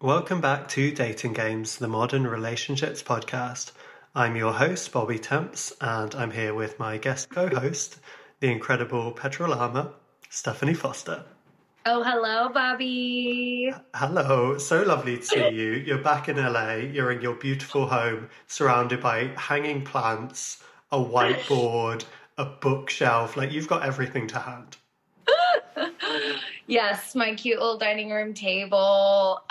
Welcome back to Dating Games, the Modern Relationships podcast. I'm your host, Bobby Temps, and I'm here with my guest co-host, the incredible Petrolama, Stephanie Foster. Oh, hello, Bobby. Hello, so lovely to see you. You're back in LA, you're in your beautiful home, surrounded by hanging plants, a whiteboard, a bookshelf, like you've got everything to hand. Yes, my cute little dining room table.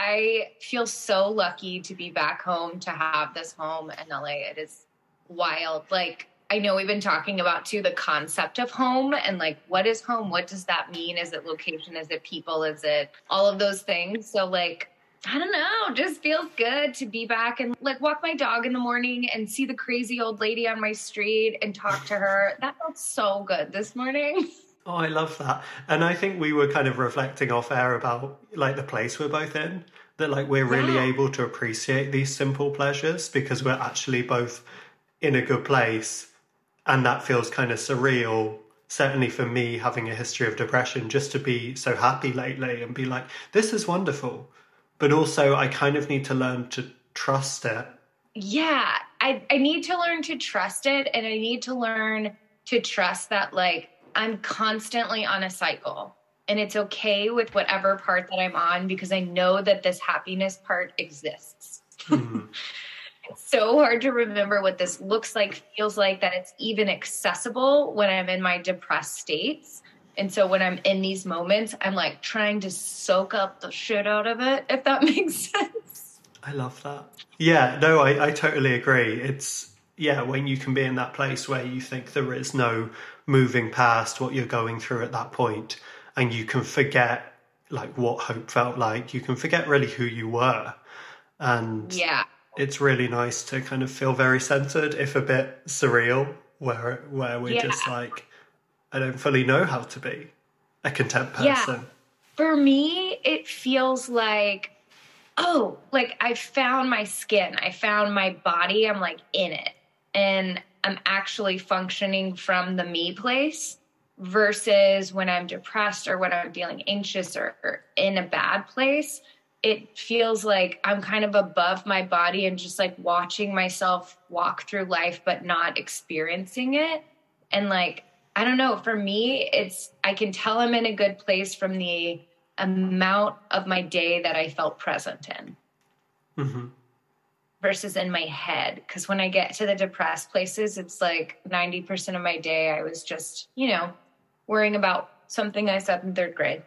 I feel so lucky to be back home, to have this home in LA. It is wild. Like, I know we've been talking about, too, the concept of home and, like, what is home? What does that mean? Is it location? Is it people? Is it all of those things? So, like, I don't know, just feels good to be back and, like, walk my dog in the morning and see the crazy old lady on my street and talk to her. That felt so good this morning. Oh, I love that. And I think we were kind of reflecting off air about like the place we're both in, that like we're really able to appreciate these simple pleasures because we're actually both in a good place. And that feels kind of surreal, certainly for me, having a history of depression, just to be so happy lately and be like, this is wonderful. But also I kind of need to learn to trust it. Yeah, I need to learn to trust it. And I need to learn to trust that, like, I'm constantly on a cycle and it's okay with whatever part that I'm on because I know that this happiness part exists. Mm-hmm. It's so hard to remember what this looks like, feels like, that it's even accessible when I'm in my depressed states. And so when I'm in these moments, I'm like trying to soak up the shit out of it, if that makes sense. I love that. Yeah, no, I totally agree. It's, yeah, when you can be in that place where you think there is no moving past what you're going through at that point, and you can forget like what hope felt like. You can forget really who you were. And yeah, it's really nice to kind of feel very centered, if a bit surreal, where we're just like, I don't fully know how to be a content person. Yeah. For me, it feels like, oh, like I found my skin. I found my body. I'm like in it. And I'm actually functioning from the me place versus when I'm depressed or when I'm feeling anxious or in a bad place. It feels like I'm kind of above my body and just like watching myself walk through life, but not experiencing it. And like, I don't know, for me, I can tell I'm in a good place from the amount of my day that I felt present in. Mm-hmm. Versus in my head. Because when I get to the depressed places, it's like 90% of my day I was just, worrying about something I said in third grade.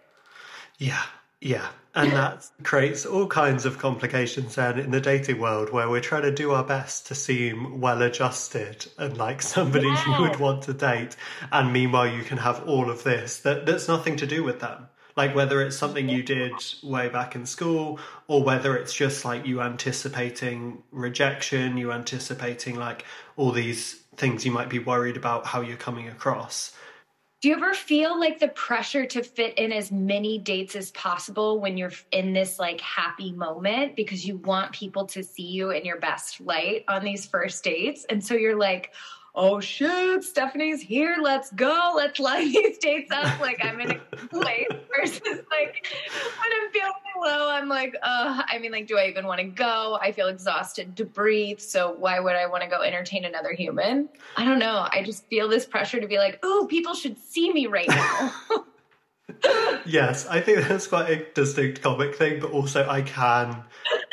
Yeah. And that creates all kinds of complications then in the dating world where we're trying to do our best to seem well-adjusted and like somebody you would want to date. And meanwhile, you can have all of this that's nothing to do with them. Like whether it's something you did way back in school or whether it's just like you anticipating rejection, you anticipating like all these things you might be worried about how you're coming across. Do you ever feel like the pressure to fit in as many dates as possible when you're in this like happy moment because you want people to see you in your best light on these first dates? And so you're like, oh shit, Stephanie's here. Let's go. Let's line these dates up. Like I'm in a good place versus like when I'm feeling low, I'm like, do I even want to go? I feel exhausted to breathe. So why would I want to go entertain another human? I don't know. I just feel this pressure to be like, ooh, people should see me right now. Yes, I think that's quite a distinct comic thing, but also I can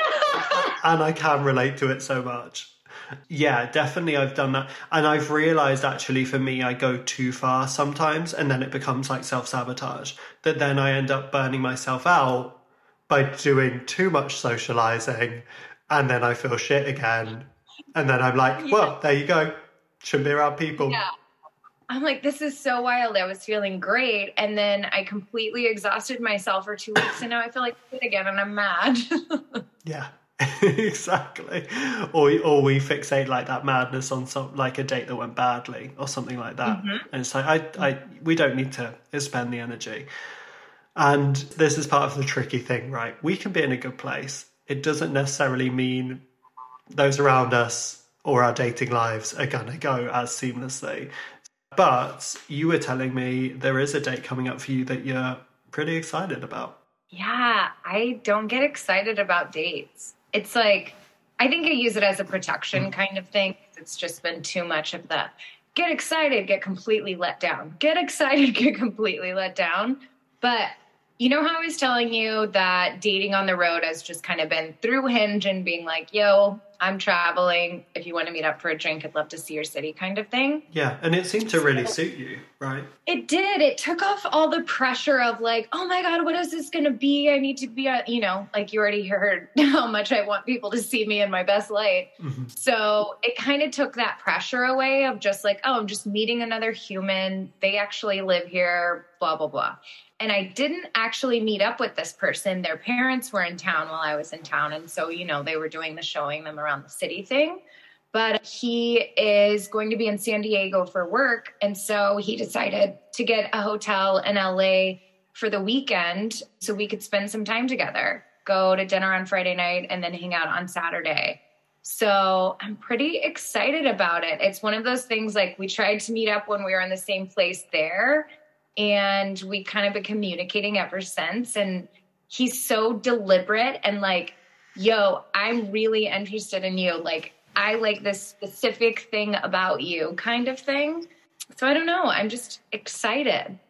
relate to it so much. Yeah, definitely I've done that. And I've realized actually for me, I go too far sometimes and then it becomes like self-sabotage. That then I end up burning myself out by doing too much socializing and then I feel shit again. And then I'm like, well, there you go. Shouldn't be around people. Yeah. I'm like, this is so wild. I was feeling great. And then I completely exhausted myself for 2 weeks and now I feel like shit again and I'm mad. Yeah. Exactly. Or we fixate like that madness on some like a date that went badly or something like that. Mm-hmm. And it's like we don't need to expend the energy. And this is part of the tricky thing, right? We can be in a good place. It doesn't necessarily mean those around us or our dating lives are gonna go as seamlessly. But you were telling me there is a date coming up for you that you're pretty excited about. Yeah, I don't get excited about dates. It's like, I think I use it as a protection kind of thing. It's just been too much of the get excited, get completely let down. Get excited, get completely let down. But you know how I was telling you that dating on the road has just kind of been through Hinge and being like, yo, I'm traveling. If you want to meet up for a drink, I'd love to see your city kind of thing. Yeah, and it seemed to really suit you, right? It did. It took off all the pressure of like, oh my God, what is this going to be? I need to be, like you already heard how much I want people to see me in my best light. Mm-hmm. So it kind of took that pressure away of just like, oh, I'm just meeting another human. They actually live here, blah, blah, blah. And I didn't actually meet up with this person. Their parents were in town while I was in town. And so, they were doing the showing them around the city thing. But he is going to be in San Diego for work. And so he decided to get a hotel in LA for the weekend so we could spend some time together, go to dinner on Friday night and then hang out on Saturday. So I'm pretty excited about it. It's one of those things like we tried to meet up when we were in the same place there. And we kind of been communicating ever since. And he's so deliberate and like, yo, I'm really interested in you. Like, I like this specific thing about you kind of thing. So I don't know. I'm just excited.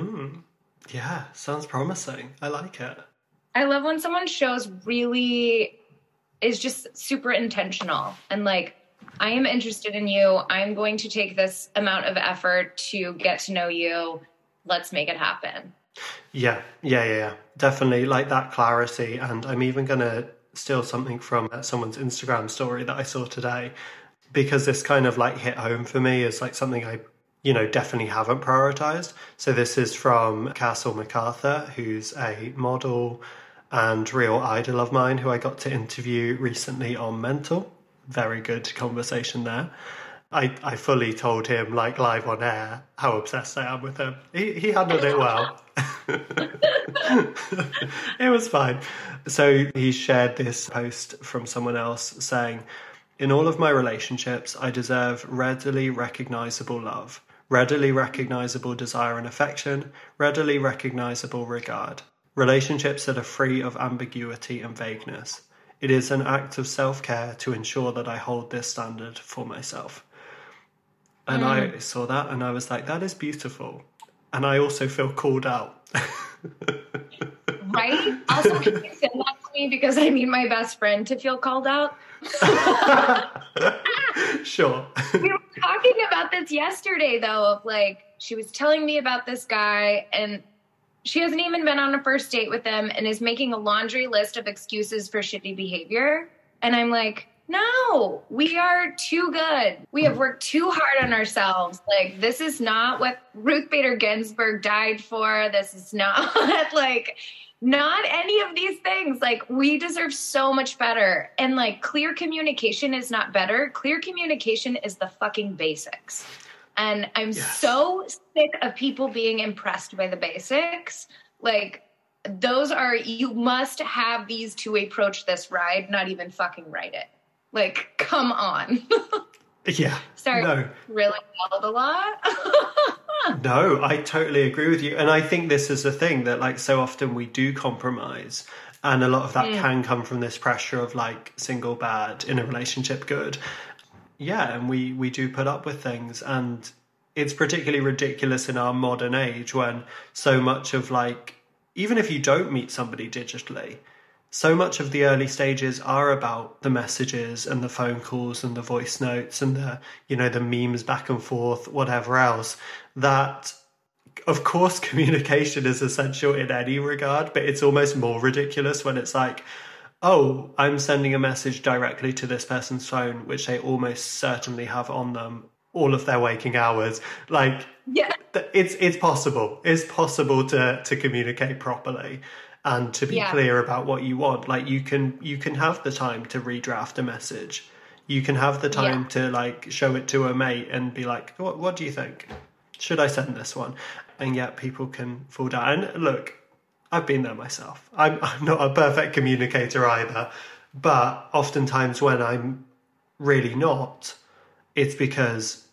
Yeah, sounds promising. I like it. I love when someone shows really is just super intentional and like, I am interested in you. I'm going to take this amount of effort to get to know you. Let's make it happen. Yeah. Definitely like that clarity. And I'm even going to steal something from someone's Instagram story that I saw today, because this kind of like hit home for me as like something I, definitely haven't prioritized. So this is from Castle MacArthur, who's a model and real idol of mine who I got to interview recently on Mental. Very good conversation there. I fully told him, like live on air, how obsessed I am with him. He handled it well. It was fine. So he shared this post from someone else saying, in all of my relationships, I deserve readily recognizable love, readily recognizable desire and affection, readily recognizable regard. Relationships that are free of ambiguity and vagueness. It is an act of self-care to ensure that I hold this standard for myself. And I saw that and I was like, that is beautiful. And I also feel called out. Right? Also, can you send that to me because I need my best friend to feel called out? Sure. We were talking about this yesterday, though, of like, she was telling me about this guy and she hasn't even been on a first date with him and is making a laundry list of excuses for shitty behavior. And I'm like, no, we are too good. We have worked too hard on ourselves. Like, this is not what Ruth Bader Ginsburg died for. This is not like, not any of these things. Like, we deserve so much better. And like, clear communication is not better. Clear communication is the fucking basics. And I'm so sick of people being impressed by the basics. Like, those are, you must have these to approach this ride, not even fucking write it. Like, come on. Yeah. Sorry, no. Really yelled a lot. No, I totally agree with you. And I think this is the thing that like so often we do compromise. And a lot of that can come from this pressure of like single bad, in a relationship good. Yeah, and we do put up with things. And it's particularly ridiculous in our modern age when so much of like, even if you don't meet somebody digitally, so much of the early stages are about the messages and the phone calls and the voice notes and the, the memes back and forth, whatever else, that of course communication is essential in any regard, but it's almost more ridiculous when it's like, oh, I'm sending a message directly to this person's phone, which they almost certainly have on them all of their waking hours. Like, yeah, it's possible. It's possible to communicate properly. And to be clear about what you want. Like you can have the time to redraft a message. You can have the time to like show it to a mate and be like, what do you think? Should I send this one? And yet people can fall down. And look, I've been there myself. I'm not a perfect communicator either. But oftentimes when I'm really not, it's because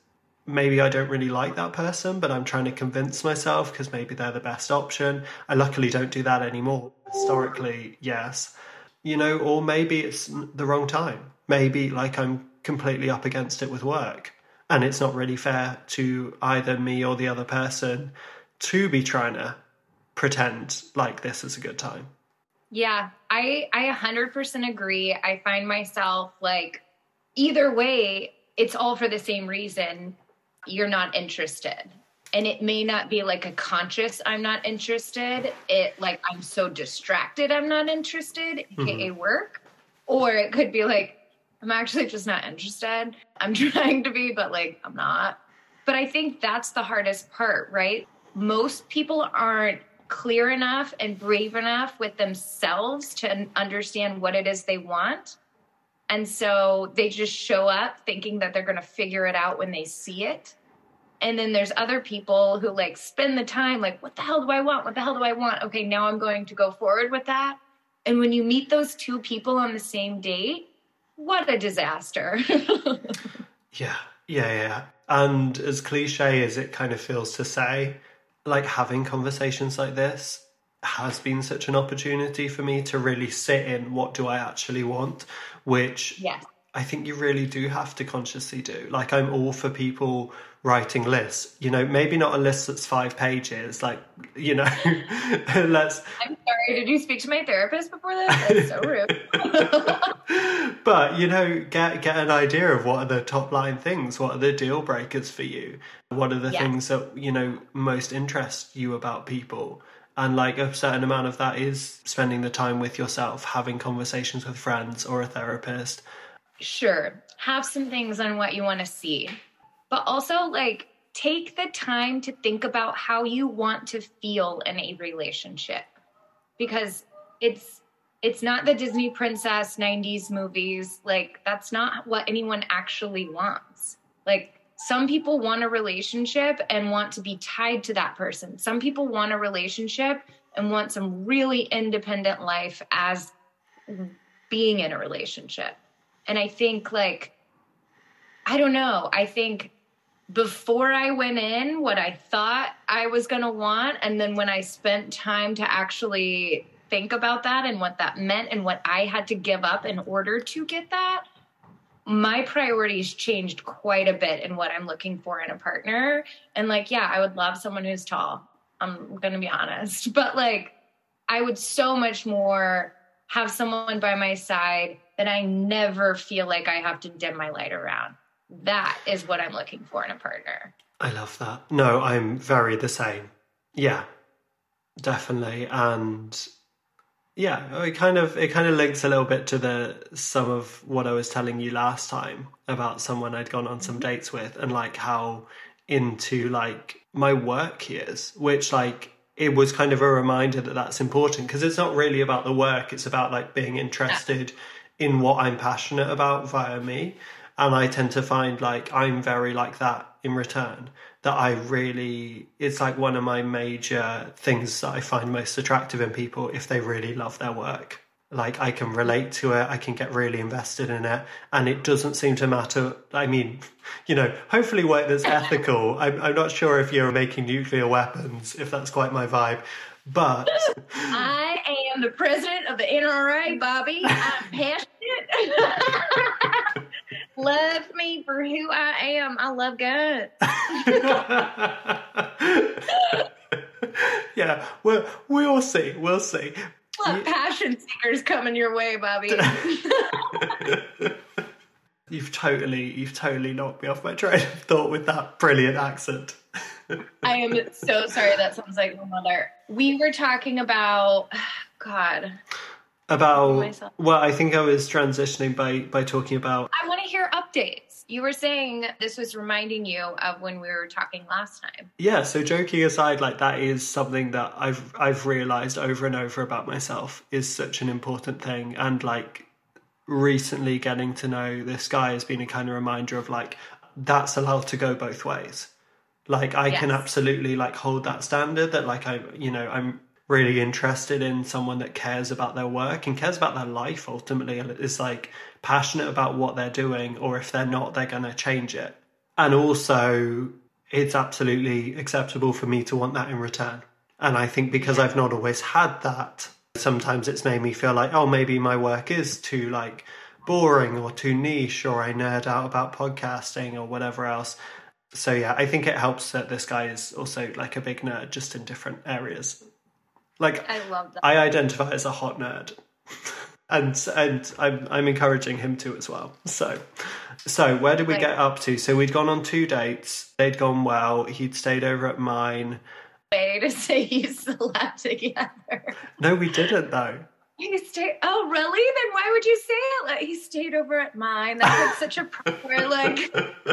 maybe I don't really like that person, but I'm trying to convince myself because maybe they're the best option. I luckily don't do that anymore. Historically, yes. Or maybe it's the wrong time. Maybe like I'm completely up against it with work and it's not really fair to either me or the other person to be trying to pretend like this is a good time. Yeah, I 100% agree. I find myself like, either way, it's all for the same reason. You're not interested. And it may not be like a conscious, I'm not interested. It like, I'm so distracted, I'm not interested, aka work. Or it could be like, I'm actually just not interested. I'm trying to be, but like, I'm not. But I think that's the hardest part, right? Most people aren't clear enough and brave enough with themselves to understand what it is they want. And so they just show up thinking that they're going to figure it out when they see it. And then there's other people who like spend the time like, what the hell do I want? What the hell do I want? Okay, now I'm going to go forward with that. And when you meet those two people on the same date, what a disaster. Yeah. And as cliche as it kind of feels to say, like having conversations like this has been such an opportunity for me to really sit in what do I actually want, which I think you really do have to consciously do. Like I'm all for people writing lists, maybe not a list that's 5 pages, like, let's... I'm sorry, did you speak to my therapist before this? That's so rude. But, get an idea of what are the top line things, what are the deal breakers for you, what are the things that, most interest you about people. And like a certain amount of that is spending the time with yourself, having conversations with friends or a therapist. Sure. Have some things on what you want to see. But also, like, take the time to think about how you want to feel in a relationship. Because it's not the Disney princess 90s movies. Like, that's not what anyone actually wants. Like, some people want a relationship and want to be tied to that person. Some people want a relationship and want some really independent life as being in a relationship. And I think, like, I don't know. I think before I went in, what I thought I was going to want, and then when I spent time to actually think about that and what that meant and what I had to give up in order to get that, my priorities changed quite a bit in what I'm looking for in a partner. And like, yeah, I would love someone who's tall. I'm going to be honest. But like, I would so much more have someone by my side that I never feel like I have to dim my light around. That is what I'm looking for in a partner. I love that. No, I'm very the same. Yeah, definitely. And yeah, it kind of links a little bit to some of what I was telling you last time about someone I'd gone on some dates with and like how into like my work he is, which like it was kind of a reminder that that's important because it's not really about the work. It's about like being interested in what I'm passionate about via me. And I tend to find like I'm very like that in return, that it's like one of my major things that I find most attractive in people if they really love their work. Like I can relate to it, I can get really invested in it, and it doesn't seem to matter. I mean, hopefully work that's ethical. I'm not sure if you're making nuclear weapons, if that's quite my vibe, but... I am the president of the NRA, Bobby. I'm passionate. Love me for who I am. I love guns. Yeah, we'll see. We'll see. Passion seekers coming your way, Bobby. You've totally knocked me off my train of thought with that brilliant accent. I am so sorry. That sounds like my mother. We were talking about, well, I think I was transitioning by talking about... I want to hear updates. You were saying this was reminding you of when we were talking last time. Yeah, so joking aside, like that is something that I've realized over and over about myself is such an important thing. And like recently getting to know this guy has been a kind of reminder of like, that's allowed to go both ways. Like I can absolutely like hold that standard that like I'm really interested in someone that cares about their work and cares about their life ultimately, and is like passionate about what they're doing, or if they're not, they're going to change it. And also, it's absolutely acceptable for me to want that in return. And I think because I've not always had that, sometimes it's made me feel like, oh, maybe my work is too like boring or too niche, or I nerd out about podcasting or whatever else. So yeah, I think it helps that this guy is also like a big nerd, just in different areas. Like, I love that. I identify as a hot nerd. And I'm encouraging him to as well. So where did we get up to? So we'd gone on 2 dates. They'd gone well. He'd stayed over at mine. Way to say you slept together. No, we didn't though. He stayed. Oh, really? Then why would you say it? Like, he stayed over at mine. That's like such a proper like.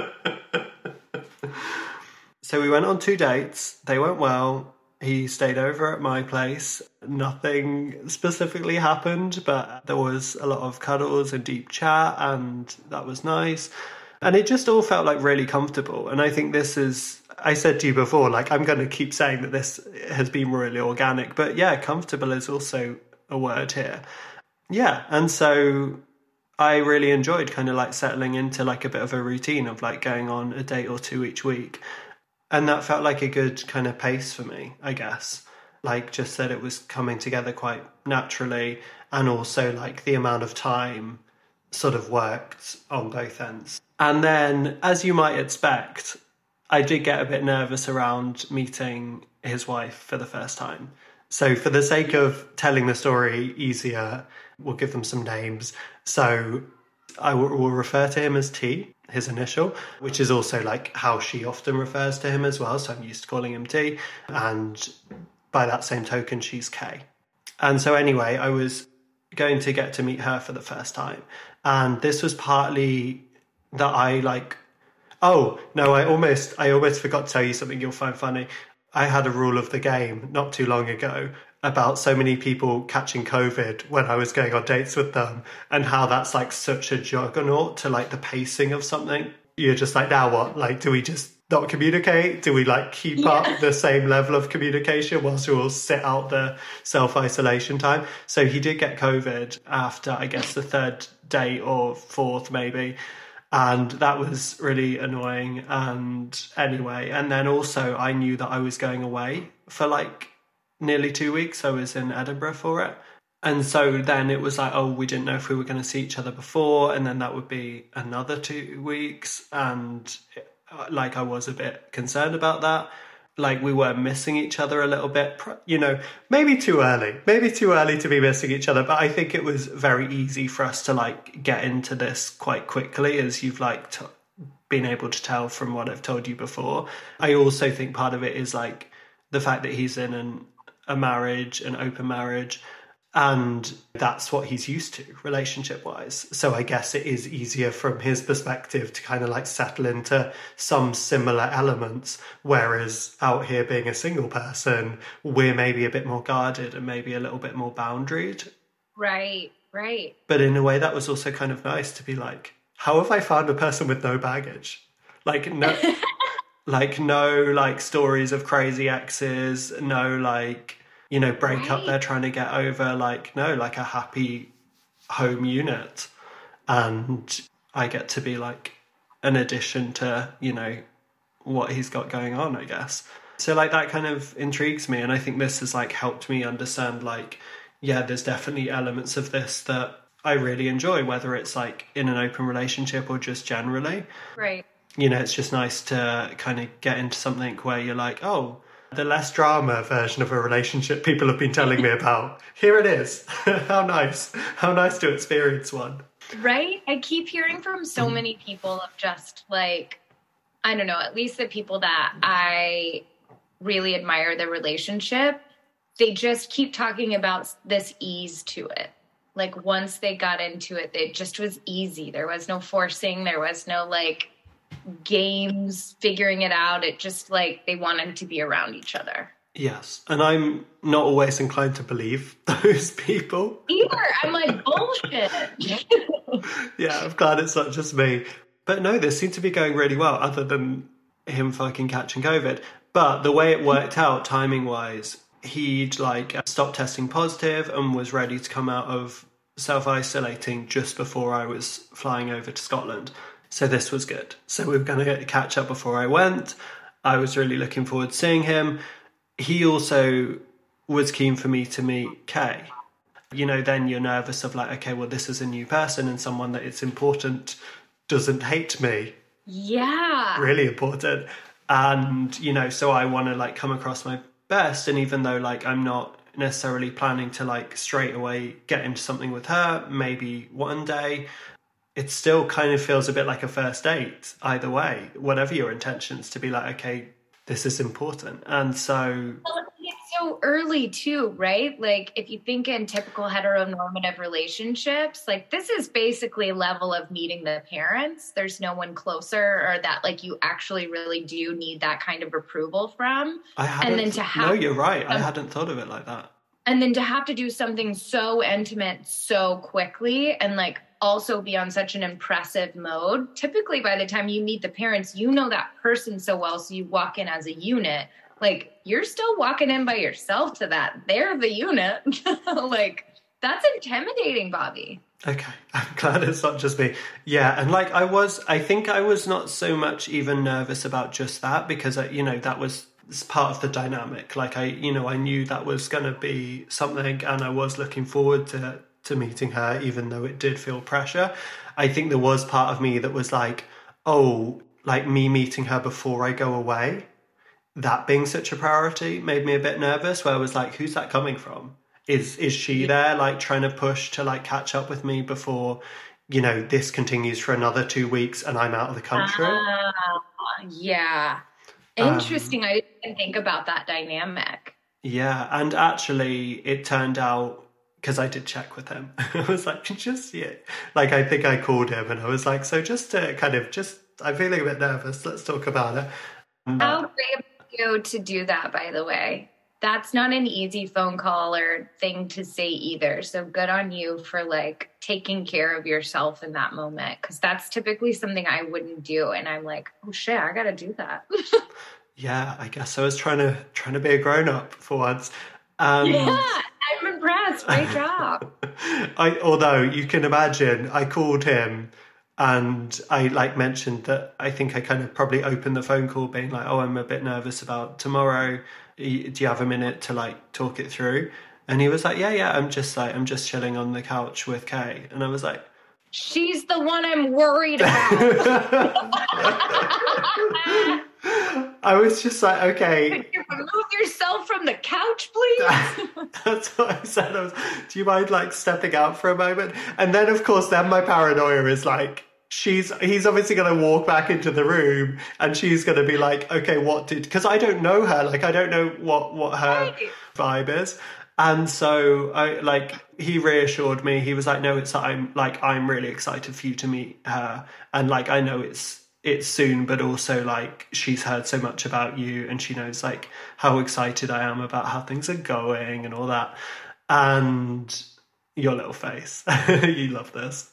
So we went on 2 dates. They went well. He stayed over at my place. Nothing specifically happened, but there was a lot of cuddles and deep chat, and that was nice. And it just all felt like really comfortable. And I think this is, I said to you before, like, I'm going to keep saying that this has been really organic, but yeah, comfortable is also a word here. Yeah. And so I really enjoyed kind of like settling into like a bit of a routine of like going on a date or 2 each week. And that felt like a good kind of pace for me, I guess. Like, just that it was coming together quite naturally, and also like the amount of time sort of worked on both ends. And then, as you might expect, I did get a bit nervous around meeting his wife for the first time. So for the sake of telling the story easier, we'll give them some names. So I will refer to him as T, his initial, which is also like how she often refers to him as well. So I'm used to calling him T. And by that same token, she's K. And so anyway, I was going to get to meet her for the first time. And this was partly that I like, oh, no, I almost forgot to tell you something you'll find funny. I had a rule of the game not too long ago about so many people catching COVID when I was going on dates with them, and how that's like such a juggernaut to like the pacing of something. You're just like, now what? Like, do we just not communicate? Do we like keep up the same level of communication whilst we all sit out the self-isolation time? So he did get COVID after, I guess, the 3rd date or 4th maybe. And that was really annoying. And anyway, and then also I knew that I was going away for like nearly 2 weeks. I was in Edinburgh for it. And so then it was like, oh, we didn't know if we were going to see each other before. And then that would be another 2 weeks. And like, I was a bit concerned about that. Like, we were missing each other a little bit, you know, maybe too early to be missing each other. But I think it was very easy for us to like get into this quite quickly, as you've like been able to tell from what I've told you before. I also think part of it is like the fact that he's in a marriage, an open marriage, and that's what he's used to relationship-wise. So I guess it is easier from his perspective to kind of like settle into some similar elements, whereas out here being a single person, we're maybe a bit more guarded and maybe a little bit more boundaried. Right. But in a way, that was also kind of nice to be like, how have I found a person with no baggage? Like, no... like, no, like, stories of crazy exes, no, like, you know, breakup they're trying to get over, like, no, like a happy home unit. And I get to be, like, an addition to, you know, what he's got going on, I guess. So, like, that kind of intrigues me. And I think this has, like, helped me understand, like, yeah, there's definitely elements of this that I really enjoy, whether it's, like, in an open relationship or just generally. Right. You know, it's just nice to kind of get into something where you're like, oh, the less drama version of a relationship people have been telling me about. Here it is. How nice. How nice to experience one. Right? I keep hearing from so many people of just like, I don't know, at least the people that I really admire their relationship, they just keep talking about this ease to it. Like, once they got into it, it just was easy. There was no forcing. There was no like games figuring it out. It just like they wanted to be around each other. Yes, and I'm not always inclined to believe those people Either. I'm like, bullshit. Yeah, I'm glad it's not just me. But no, this seemed to be going really well, other than him fucking catching COVID. But the way it worked out timing wise, he'd like stopped testing positive and was ready to come out of self-isolating just before I was flying over to Scotland. So this was good. So we were going to catch up before I went. I was really looking forward to seeing him. He also was keen for me to meet Kay. You know, then you're nervous of like, okay, well, this is a new person and someone that it's important doesn't hate me. Yeah. Really important. And, you know, so I want to like come across my best. And even though like I'm not necessarily planning to like straight away get into something with her, maybe one day, it still kind of feels a bit like a first date either way, whatever your intentions, to be like, okay, this is important. And so it's so early too, right? Like if you think in typical heteronormative relationships, like this is basically level of meeting the parents. There's no one closer, or that like you actually really do need that kind of approval from. and then to have, no, you're right. I hadn't thought of it like that. And then to have to do something so intimate so quickly and like also be on such an impressive mode. Typically by the time you meet the parents, you know that person so well, so you walk in as a unit. Like you're still walking in by yourself to that. They're the unit. Like that's intimidating, Bobby. Okay, I'm glad it's not just me. Yeah, and like I think I was not so much even nervous about just that, because you know, that was part of the dynamic. Like I knew that was going to be something, and I was looking forward to meeting her, even though it did feel pressure. I think there was part of me that was like, oh, like me meeting her before I go away, that being such a priority made me a bit nervous, where I was like, who's that coming from? Is she there like trying to push to like catch up with me before, you know, this continues for another 2 weeks and I'm out of the country? Yeah. Interesting. I didn't even think about that dynamic. Yeah. And actually it turned out, because I did check with him, I was like, like, I think I called him and I was like, so just to kind of I'm feeling a bit nervous. Let's talk about it. How great of you to do that, by the way. That's not an easy phone call or thing to say either. So good on you for like taking care of yourself in that moment. Cause that's typically something I wouldn't do. And I'm like, oh shit, I got to do that. Yeah, I guess I was trying to be a grown up for once. Yeah, I'm impressed. Great job. Although you can imagine, I called him and I like mentioned that I think I kind of probably opened the phone call being like, oh, I'm a bit nervous about tomorrow. Do you have a minute to like talk it through? And he was like, yeah, I'm just chilling on the couch with Kay. And I was like, she's the one I'm worried about. I was just like, okay. Could you remove yourself from the couch, please? That's what I said. Do you mind like stepping out for a moment? And then of course, then my paranoia is like, he's obviously going to walk back into the room and she's going to be like, okay, because I don't know her. Like, I don't know what her vibe is. And so he reassured me. He was like, no, I'm really excited for you to meet her. And like, I know it's soon, but also like she's heard so much about you and she knows like how excited I am about how things are going and all that. And your little face, you love this.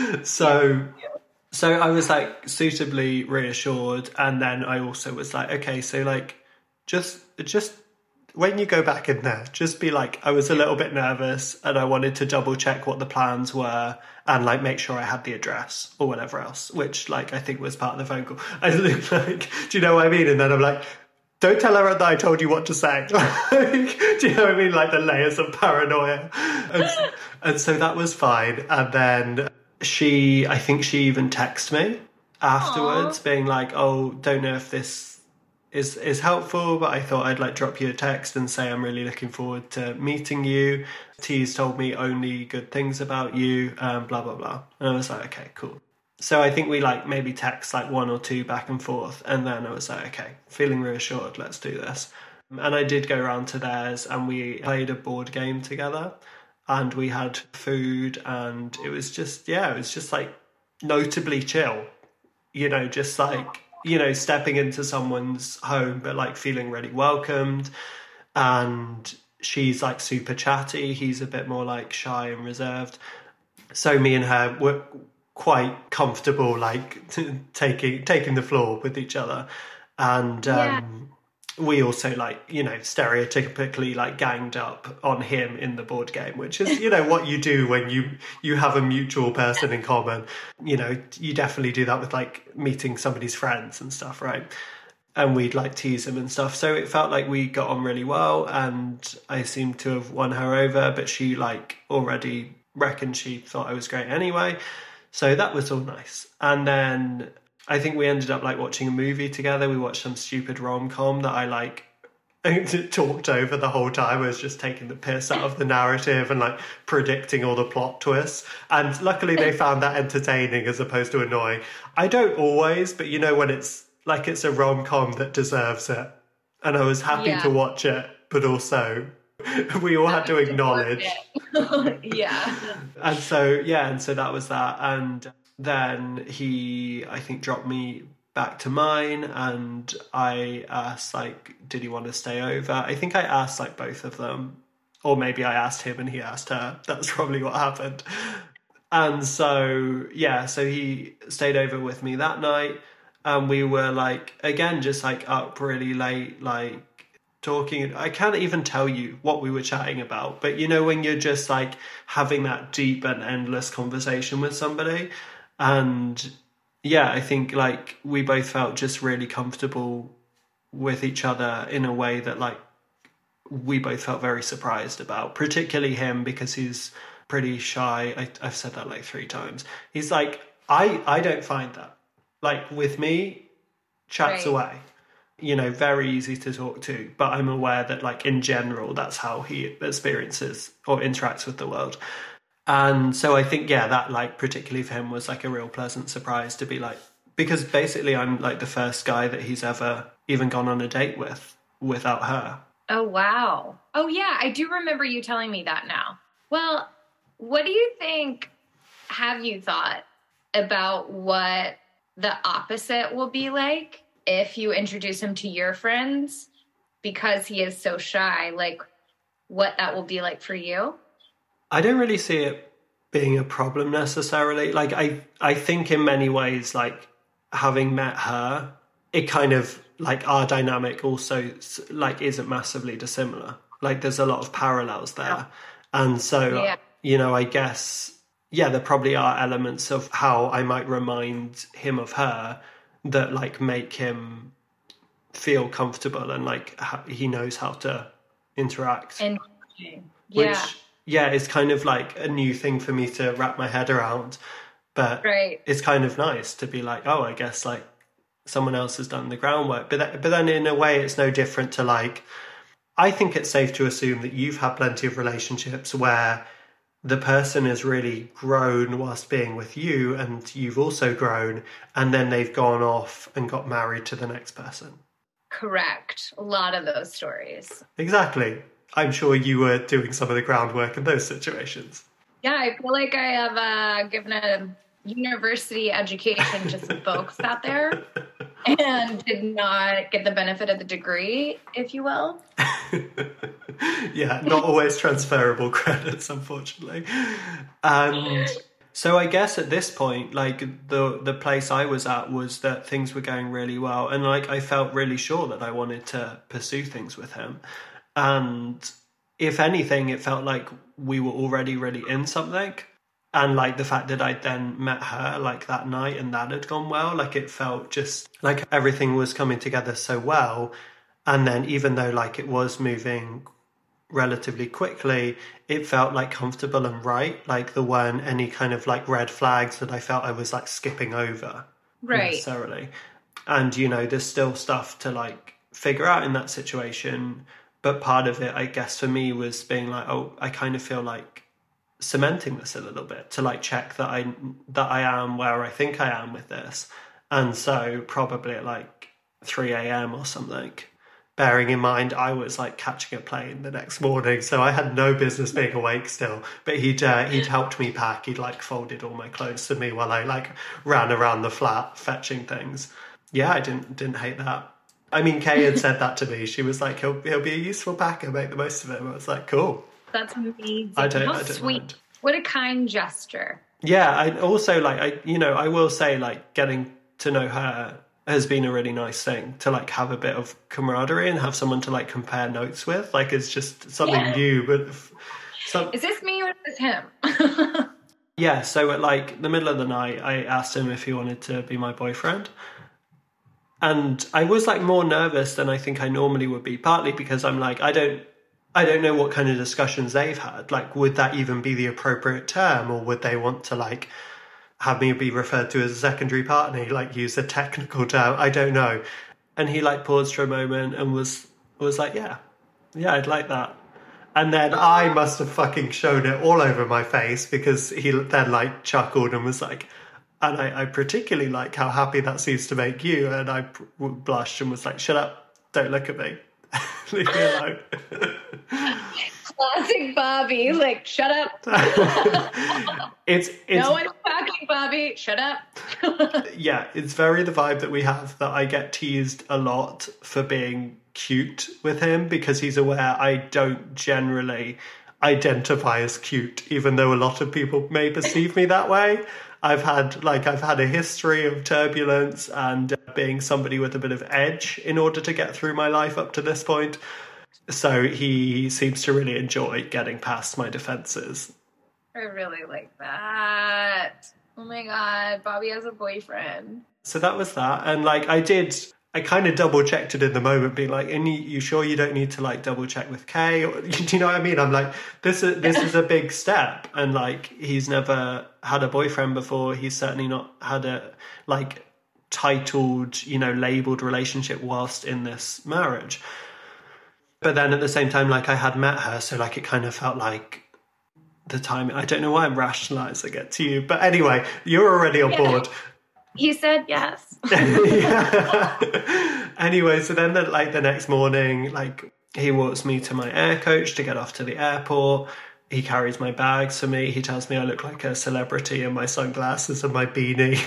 So I was like suitably reassured. And then I also was like, okay, so like just when you go back in there, just be like, I was a little bit nervous and I wanted to double check what the plans were and like make sure I had the address or whatever else, which like I think was part of the phone call. I looked like, do you know what I mean? And then I'm like, don't tell her that I told you what to say. Do you know what I mean? Like the layers of paranoia. And so that was fine. And then I think she even texted me afterwards. Aww. Being like, oh, don't know if this is helpful, but I thought I'd like drop you a text and say I'm really looking forward to meeting you. T's told me only good things about you, blah, blah, blah. And I was like, okay, cool. So I think we like maybe text like one or two back and forth. And then I was like, okay, feeling reassured, let's do this. And I did go around to theirs and we played a board game together and we had food and it was just like notably chill, you know, just like, you know, stepping into someone's home, but like feeling really welcomed. And she's like super chatty. He's a bit more like shy and reserved. So me and her were quite comfortable, like taking the floor with each other. And we also like, you know, stereotypically like ganged up on him in the board game, which is, you know, what you do when you have a mutual person in common. You know, you definitely do that with like meeting somebody's friends and stuff, right? And we'd like tease him and stuff. So it felt like we got on really well, and I seemed to have won her over, but she like already reckoned she thought I was great anyway. So that was all nice. And then I think we ended up like watching a movie together. We watched some stupid rom-com that I like talked over the whole time. I was just taking the piss out of the narrative and like predicting all the plot twists. And luckily they found that entertaining as opposed to annoying. I don't always, but you know, when it's like it's a rom-com that deserves it. And I was happy to watch it, but also we all had to acknowledge. Yeah. And so that was that. And then he, I think, dropped me back to mine, and I asked, like, did he want to stay over? I think I asked, like, both of them. Or maybe I asked him and he asked her. That's probably what happened. And so, so he stayed over with me that night. And we were, like, again, just, like, up really late, like, talking. I can't even tell you what we were chatting about. But, you know, when you're just, like, having that deep and endless conversation with somebody. And yeah, I think like we both felt just really comfortable with each other in a way that like we both felt very surprised about, particularly him because he's pretty shy. I've said that like 3 times. He's like, I don't find that. Like with me, chats away, you know, very easy to talk to, but I'm aware that like in general, that's how he experiences or interacts with the world. And so I think, that like particularly for him was like a real pleasant surprise to be like, because basically I'm like the first guy that he's ever even gone on a date with without her. Oh, wow. Oh, yeah. I do remember you telling me that now. Well, what do you think, have you thought about what the opposite will be like if you introduce him to your friends because he is so shy, like what that will be like for you? I don't really see it being a problem necessarily. Like, I think in many ways, like, having met her, it kind of, like, our dynamic also, like, isn't massively dissimilar. Like, there's a lot of parallels there. Yeah. And so, you know, I guess, there probably are elements of how I might remind him of her that, like, make him feel comfortable and, like, he knows how to interact. Interesting. It's kind of like a new thing for me to wrap my head around. But it's kind of nice to be like, oh, I guess like someone else has done the groundwork. But then in a way, it's no different to like, I think it's safe to assume that you've had plenty of relationships where the person has really grown whilst being with you and you've also grown, and then they've gone off and got married to the next person. Correct. A lot of those stories. Exactly. I'm sure you were doing some of the groundwork in those situations. Yeah, I feel like I have given a university education to some folks out there and did not get the benefit of the degree, if you will. Not always transferable credits, unfortunately. And so I guess at this point, like the place I was at was that things were going really well. And like I felt really sure that I wanted to pursue things with him. And if anything, it felt like we were already really in something. And like the fact that I'd then met her like that night and that had gone well, like it felt just like everything was coming together so well. And then even though like it was moving relatively quickly, it felt like comfortable and right. Like there weren't any kind of like red flags that I felt I was like skipping over necessarily. And, you know, there's still stuff to like figure out in that situation. But part of it, I guess, for me was being like, oh, I kind of feel like cementing this a little bit to like check that I am where I think I am with this. And so probably at like 3 a.m. or something, bearing in mind I was like catching a plane the next morning, so I had no business being awake still. But he'd helped me pack. He'd like folded all my clothes for me while I like ran around the flat fetching things. Yeah, I didn't hate that. I mean, Kay had said that to me. She was like, he'll be a useful packer, make the most of it. I was like, cool. That's amazing. I don't sweet. Mind. What a kind gesture. Yeah, I also like, I will say like getting to know her has been a really nice thing to like have a bit of camaraderie and have someone to like compare notes with. Like it's just something new, but is this me or is this him? Yeah, so at like the middle of the night, I asked him if he wanted to be my boyfriend. And I was like more nervous than I think I normally would be, partly because I'm like, I don't know what kind of discussions they've had. Like, would that even be the appropriate term, or would they want to like have me be referred to as a secondary partner, like use a technical term? I don't know. And he like paused for a moment and was like, yeah, I'd like that. And then I must have fucking shown it all over my face, because he then like chuckled and was like, and I particularly like how happy that seems to make you. And I blushed and was like, shut up, don't look at me. Leave me alone. Classic Bobby, like, shut up. it's no one's talking, Bobby, shut up. Yeah, it's very the vibe that we have, that I get teased a lot for being cute with him, because he's aware I don't generally identify as cute, even though a lot of people may perceive me that way. I've had a history of turbulence and being somebody with a bit of edge in order to get through my life up to this point. So he seems to really enjoy getting past my defenses. I really like that. Oh my God, Bobby has a boyfriend. So that was that. And like I kind of double checked it in the moment, being like, "And you sure you don't need to like double check with Kay?" Or, do you know what I mean? I'm like, this is a big step, and like he's never had a boyfriend before. He's certainly not had a like titled, labeled relationship whilst in this marriage. But then at the same time, like I had met her, so like it kind of felt like the time. I don't know why I'm rationalizing it to you, but anyway, you're already on board. He said yes. Anyway, so then the next morning, like he walks me to my air coach to get off to the airport. He carries my bags for me. He tells me I look like a celebrity in my sunglasses and my beanie.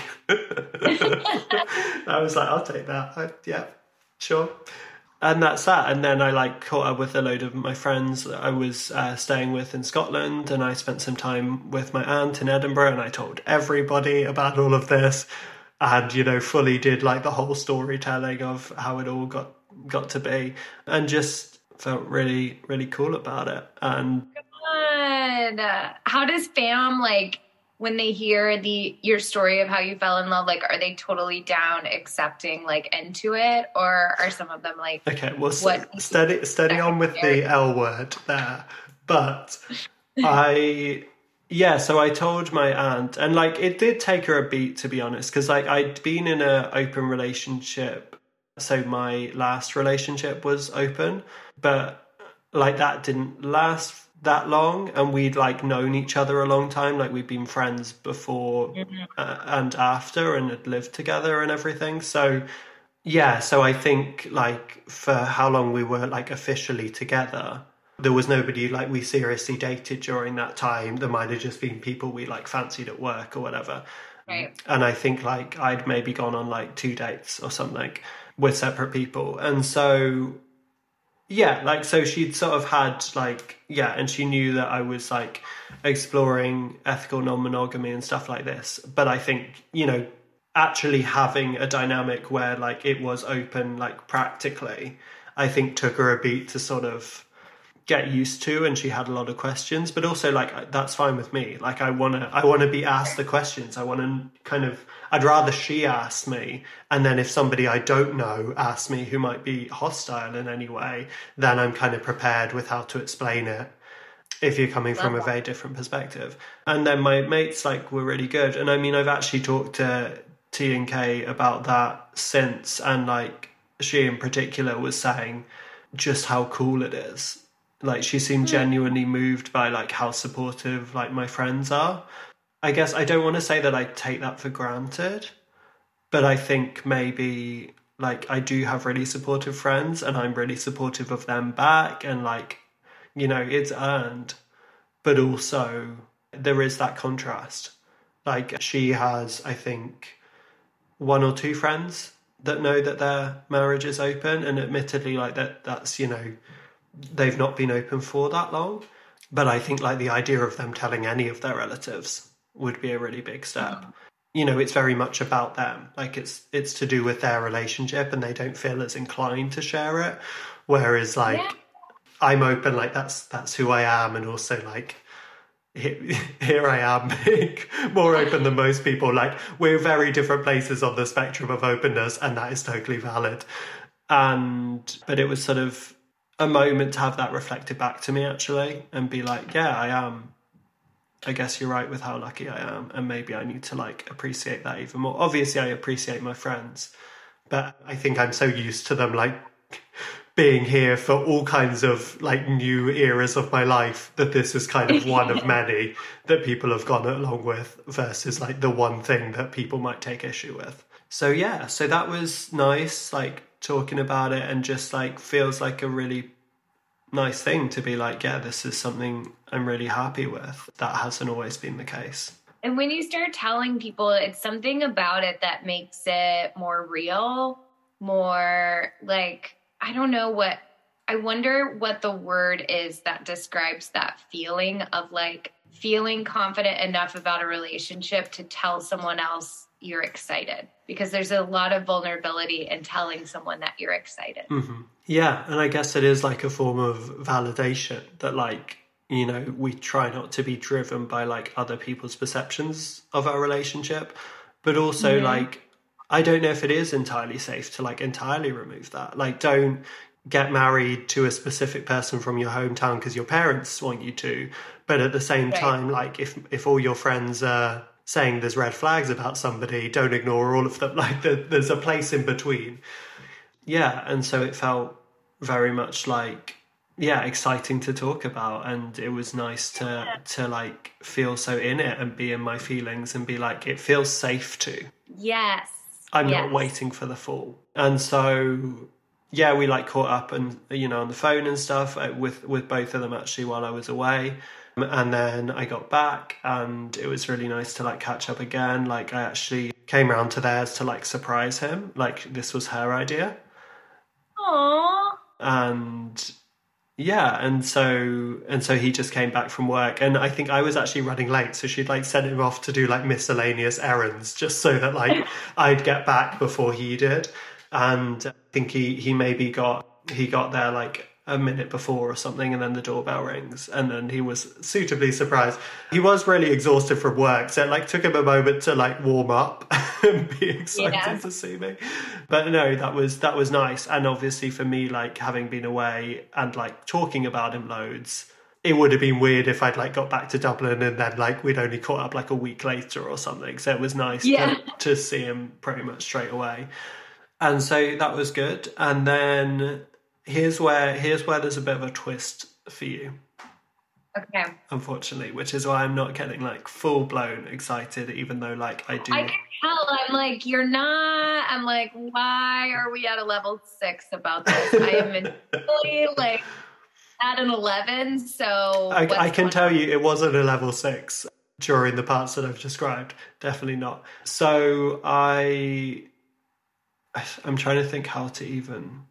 I was like, I'll take that. Yeah, sure. And that's that. And then I like caught up with a load of my friends that I was staying with in Scotland, and I spent some time with my aunt in Edinburgh, and I told everybody about all of this. And, fully did like the whole storytelling of how it all got to be, and just felt really, really cool about it. And God. How does fam, like, when they hear your story of how you fell in love, like, are they totally down, accepting, like, into it? Or are some of them like, okay, well, steady on with the L word there. But so I told my aunt, and like it did take her a beat, to be honest, because like I'd been in an open relationship. So my last relationship was open, but like that didn't last that long, and we'd like known each other a long time. Like we'd been friends before and after, and had lived together and everything. So yeah, so I think like for how long we were like officially together, there was nobody like we seriously dated during that time. There might have just been people we like fancied at work or whatever. Right. And I think like I'd maybe gone on like 2 dates or something with separate people. And so, yeah, like, so she'd sort of had like, yeah, and she knew that I was like exploring ethical non-monogamy and stuff like this. But I think, actually having a dynamic where like it was open, like practically, I think took her a beat to sort of get used to, and she had a lot of questions, but also like that's fine with me. Like I want to be asked the questions. I want to I'd rather she ask me, and then if somebody I don't know asks me who might be hostile in any way, then I'm kind of prepared with how to explain it if you're coming from a very different perspective. And then my mates like were really good, and I mean I've actually talked to T and K about that since, and like she in particular was saying just how cool it is. Like she seemed genuinely moved by like how supportive like my friends are. I guess I don't want to say that I take that for granted, but I think maybe like I do have really supportive friends, and I'm really supportive of them back, and like, it's earned. But also there is that contrast. Like she has, I think, 1 or 2 friends that know that their marriage is open, and admittedly like that's they've not been open for that long. But I think like the idea of them telling any of their relatives would be a really big step. you know, it's very much about them. Like it's to do with their relationship and they don't feel as inclined to share it. Whereas Yeah. like I'm open, like that's who I am, and also like here I am being more open than most people. Like we're very different places on the spectrum of openness, and that is totally valid. But it was sort of a moment to have that reflected back to me actually, and be like, yeah, I am. I guess you're right with how lucky I am, and maybe I need to like appreciate that even more. Obviously, I appreciate my friends, but I think I'm so used to them like being here for all kinds of like new eras of my life that this is kind of one of many that people have gone along with versus like the one thing that people might take issue with. So yeah, so that was nice, like talking about it, and just like feels like a really nice thing to be like, yeah, this is something I'm really happy with. That hasn't always been the case. And when you start telling people, it's something about it that makes it more real, more like, I don't know what, I wonder what the word is that describes that feeling of like feeling confident enough about a relationship to tell someone else you're excited, because there's a lot of vulnerability in telling someone that you're excited. Mm-hmm. Yeah, and I guess it is like a form of validation that like, you know, we try not to be driven by like other people's perceptions of our relationship, but also like, I don't know if it is entirely safe to like entirely remove that. Like, don't get married to a specific person from your hometown because your parents want you to, but at the same time, like if all your friends are saying there's red flags about somebody, don't ignore all of them. Like there's a place in between. Yeah, and so it felt very much like, yeah, exciting to talk about, and it was nice to like feel so in it and be in my feelings and be like, it feels safe to. Yes. I'm not waiting for the fall. And so yeah, we like caught up and, you know, on the phone and stuff with both of them actually while I was away. And then I got back and it was really nice to like catch up again. Like I actually came round to theirs to like surprise him. Like this was her idea. Aww. And yeah, and so he just came back from work, and I think I was actually running late, so she'd like sent him off to do like miscellaneous errands just so that like I'd get back before he did. And I think he maybe got there like a minute before or something, and then the doorbell rings, and then he was suitably surprised. He was really exhausted from work, so it like took him a moment to like warm up and be excited to see me. But no, that was nice. And obviously for me, like having been away and like talking about him loads, it would have been weird if I'd like got back to Dublin and then like we'd only caught up like a week later or something. So it was nice to see him pretty much straight away. And so that was good. And then here's where there's a bit of a twist for you. Okay. Unfortunately, which is why I'm not getting like full blown excited, even though like I do. I can tell. I'm like, you're not. I'm like, why are we at a level 6 about this? I am mentally like at an 11. So I can tell you it wasn't a level 6 during the parts that I've described. Definitely not. So I'm trying to think how to even.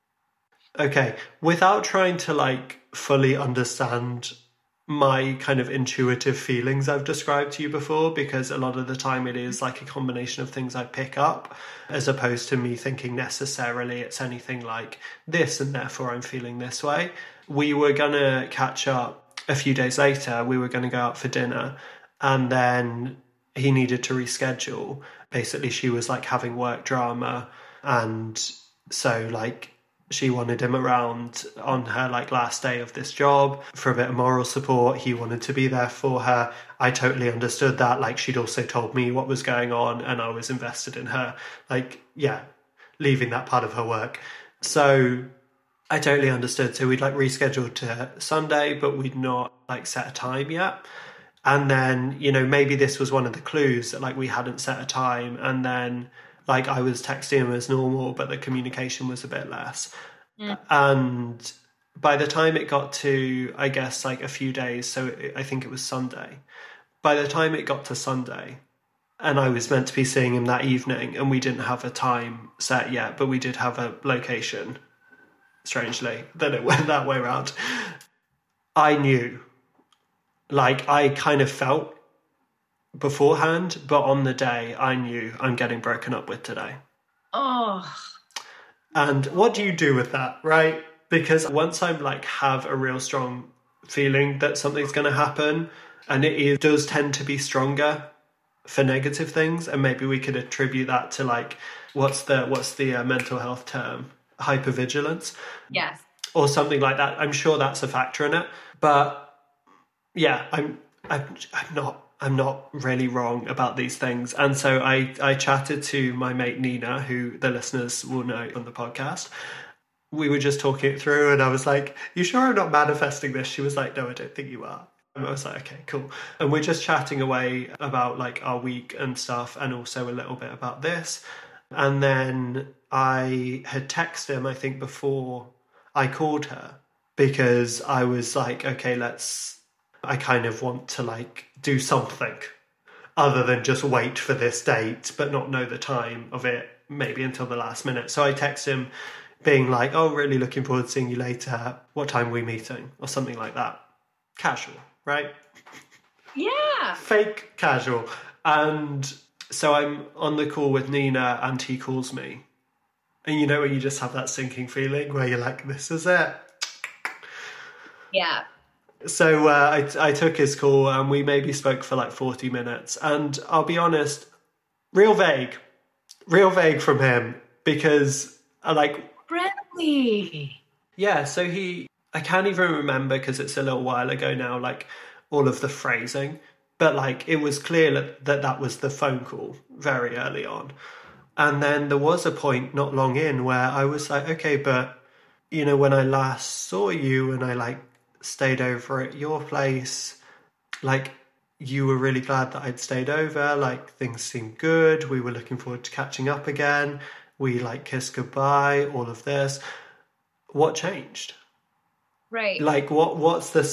Okay, without trying to like fully understand my kind of intuitive feelings I've described to you before, because a lot of the time it is like a combination of things I pick up as opposed to me thinking necessarily it's anything like this and therefore I'm feeling this way. We were gonna catch up a few days later. We were gonna go out for dinner, and then he needed to reschedule. Basically, she was like having work drama, and so like she wanted him around on her like last day of this job for a bit of moral support. He wanted to be there for her. I totally understood that. Like she'd also told me what was going on and I was invested in her. Like, yeah, leaving that part of her work. So I totally understood. So we'd like rescheduled to Sunday, but we'd not like set a time yet. And then, you know, maybe this was one of the clues that like we hadn't set a time, and then like I was texting him as normal, but the communication was a bit less. And by the time it got to, I guess, like a few days, so I think it was Sunday. By the time it got to Sunday, and I was meant to be seeing him that evening, and we didn't have a time set yet, but we did have a location, strangely, that it went that way around. I knew, like I kind of felt beforehand, but on the day I knew I'm getting broken up with today. Oh, And what do you do with that, right? Because once I'm like have a real strong feeling that something's going to happen, and does tend to be stronger for negative things, and maybe we could attribute that to like what's the mental health term, hypervigilance, yes. or something like that. I'm sure that's a factor in it, but yeah, I'm not really wrong about these things. And so I chatted to my mate Nina, who the listeners will know on the podcast. We were just talking it through, and I was like, "You sure I'm not manifesting this?" She was like, "No, I don't think you are." And I was like, "Okay, cool." And we're just chatting away about like our week and stuff, and also a little bit about this. And then I had texted him, I think, before I called her, because I was like, okay, I kind of want to like do something other than just wait for this date but not know the time of it maybe until the last minute. So I text him being like, oh, really looking forward to seeing you later. What time are we meeting? Or something like that. Casual, right? Yeah. Fake casual. And so I'm on the call with Nina and he calls me. And you know when you just have that sinking feeling where you're like, this is it. Yeah. So I took his call and we maybe spoke for like 40 minutes. And I'll be honest, real vague from him because I like... Friendly. Yeah, so I can't even remember because it's a little while ago now, like all of the phrasing. But like it was clear that was the phone call very early on. And then there was a point not long in where I was like, okay, but you know, when I last saw you and I like stayed over at your place, like you were really glad that I'd stayed over, like things seemed good, we were looking forward to catching up again, we like kissed goodbye, all of this. What changed? Right. Like what's the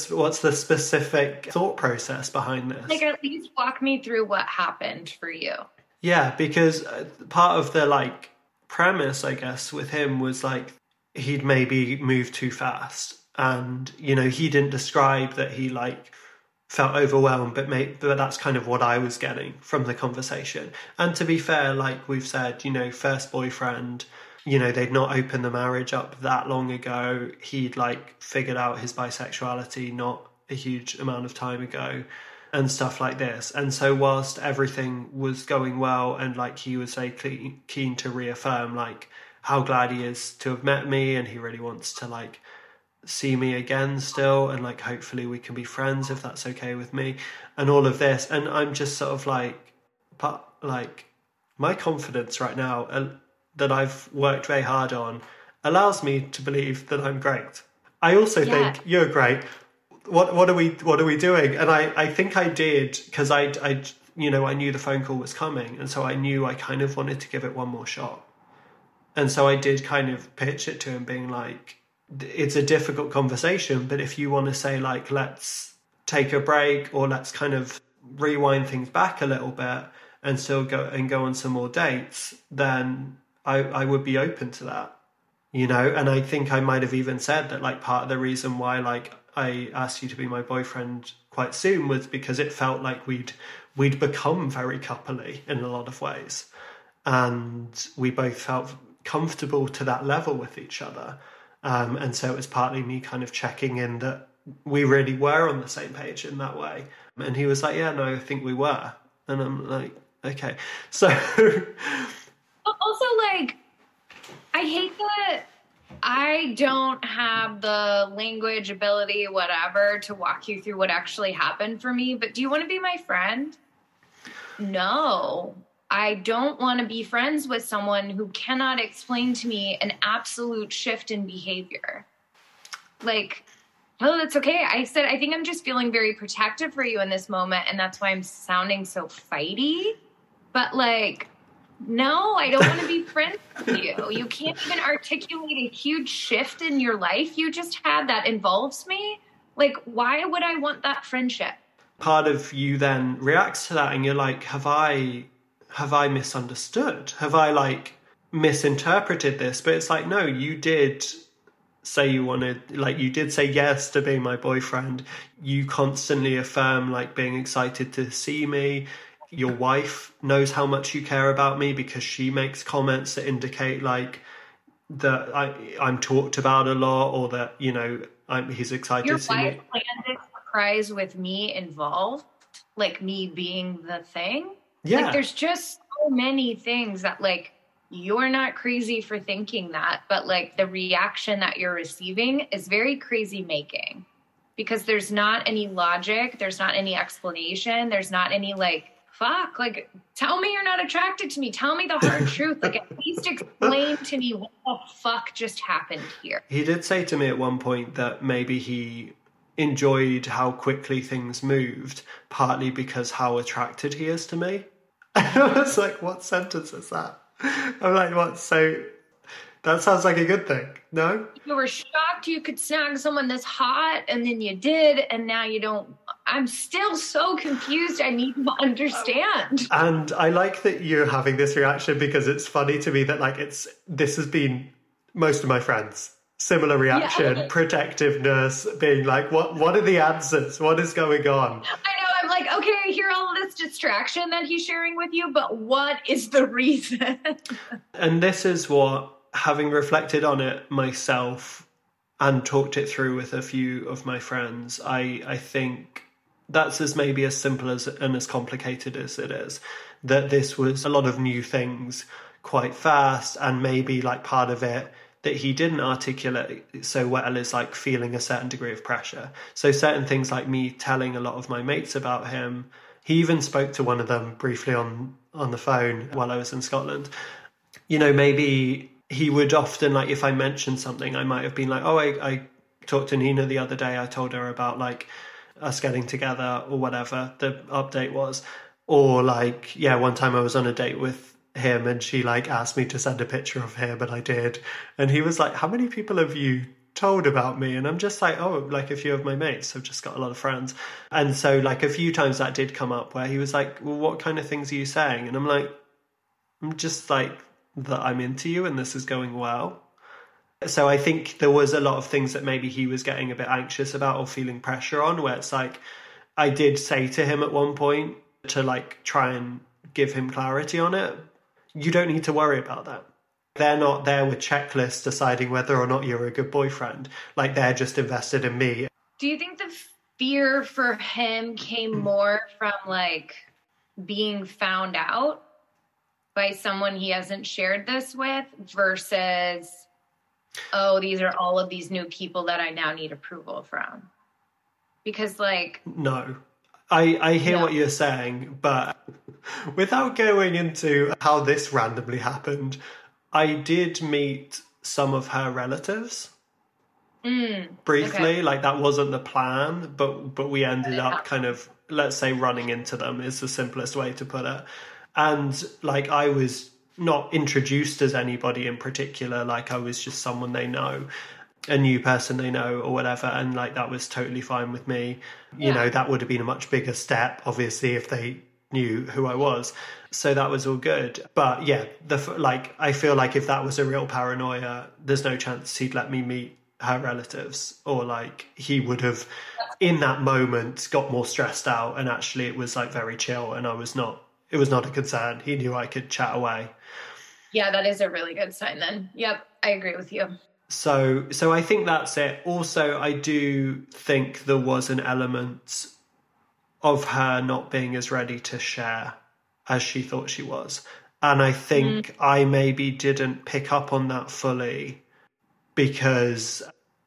specific thought process behind this? Like at least walk me through what happened for you. Yeah, because part of the like premise, I guess, with him was like he'd maybe moved too fast. And, you know, he didn't describe that he like felt overwhelmed, but that's kind of what I was getting from the conversation. And to be fair, like we've said, you know, first boyfriend, you know, they'd not opened the marriage up that long ago. He'd like figured out his bisexuality not a huge amount of time ago and stuff like this. And so whilst everything was going well and like he was very keen to reaffirm like how glad he is to have met me and he really wants to like see me again still and like hopefully we can be friends if that's okay with me and all of this. And I'm just sort of like, but like my confidence right now that I've worked very hard on allows me to believe that I'm great. I also think you're great. What are we doing? And I think I did because I you know, I knew the phone call was coming, and so I knew I kind of wanted to give it one more shot. And so I did kind of pitch it to him being like, it's a difficult conversation, but if you want to say like, let's take a break or let's kind of rewind things back a little bit and still go on some more dates, then I would be open to that, you know? And I think I might have even said that like part of the reason why like I asked you to be my boyfriend quite soon was because it felt like we'd become very coupley in a lot of ways. And we both felt comfortable to that level with each other. And so it was partly me kind of checking in that we really were on the same page in that way. And he was like, yeah, no, I think we were. And I'm like, okay. So... Also, like, I hate that I don't have the language, ability, whatever, to walk you through what actually happened for me. But do you want to be my friend? No. I don't want to be friends with someone who cannot explain to me an absolute shift in behavior. Like, oh, that's okay. I said, I think I'm just feeling very protective for you in this moment, and that's why I'm sounding so fighty. But, like, no, I don't want to be friends with you. You can't even articulate a huge shift in your life you just had that involves me. Like, why would I want that friendship? Part of you then reacts to that and you're like, have I misunderstood? Have I like misinterpreted this? But it's like, no, you did say you did say yes to being my boyfriend. You constantly affirm like being excited to see me. your wife knows how much you care about me because she makes comments that indicate like that I'm talked about a lot, or that, you know, he's excited Your to see me. wife planned a surprise with me involved, like me being the thing. Yeah. Like there's just so many things that like you're not crazy for thinking that, but like the reaction that you're receiving is very crazy making, because there's not any logic, there's not any explanation, there's not any like, fuck, like tell me you're not attracted to me, tell me the hard truth, like at least explain to me what the fuck just happened here. He did say to me at one point that maybe he enjoyed how quickly things moved, partly because how attracted he is to me. I was like, what sentence is that? I'm like, what? So that sounds like a good thing, no? You were shocked you could snag someone this hot, and then you did, and now you don't. I'm still so confused. I need to understand. And I like that you're having this reaction, because it's funny to me that like this has been most of my friends. Similar reaction, protectiveness, being like, what are the answers? What is going on? I know, I'm like, okay, I hear all of this distraction that he's sharing with you, but what is the reason? And this is what, having reflected on it myself and talked it through with a few of my friends, I think that's maybe as simple as and as complicated as it is. That this was a lot of new things quite fast, and maybe like part of it that he didn't articulate so well is like feeling a certain degree of pressure. So certain things like me telling a lot of my mates about him. He even spoke to one of them briefly on the phone while I was in Scotland. You know, maybe he would often, like, if I mentioned something, I might have been like, oh, I talked to Nina the other day. I told her about like us getting together or whatever the update was. Or like, yeah, one time I was on a date with him and she like asked me to send a picture of him, and I did. And he was like, how many people have you told about me? And I'm just like, oh, like a few of my mates. I've just got a lot of friends. And so like a few times that did come up where he was like, well, what kind of things are you saying? And I'm like, I'm just like, that I'm into you and this is going well. So I think there was a lot of things that maybe he was getting a bit anxious about or feeling pressure on, where it's like, I did say to him at one point to like try and give him clarity on it. You don't need to worry about that. They're not there with checklists deciding whether or not you're a good boyfriend. Like, they're just invested in me. Do you think the fear for him came more from like being found out by someone he hasn't shared this with, versus, oh, these are all of these new people that I now need approval from? Because like... No. I hear what you're saying, but without going into how this randomly happened, I did meet some of her relatives briefly. Okay. Like, that wasn't the plan, but we ended up kind of, let's say, running into them is the simplest way to put it. And like, I was not introduced as anybody in particular, like I was just someone they know, a new person they know or whatever, and like that was totally fine with me. You know, that would have been a much bigger step, obviously, if they knew who I was. So that was all good. But yeah, I feel like if that was a real paranoia, there's no chance he'd let me meet her relatives, or like he would have in that moment got more stressed out, and actually it was like very chill, and it was not a concern. He knew I could chat away. Yeah, that is a really good sign then. Yep, I agree with you. So I think that's it. Also, I do think there was an element of her not being as ready to share as she thought she was. And I think I maybe didn't pick up on that fully because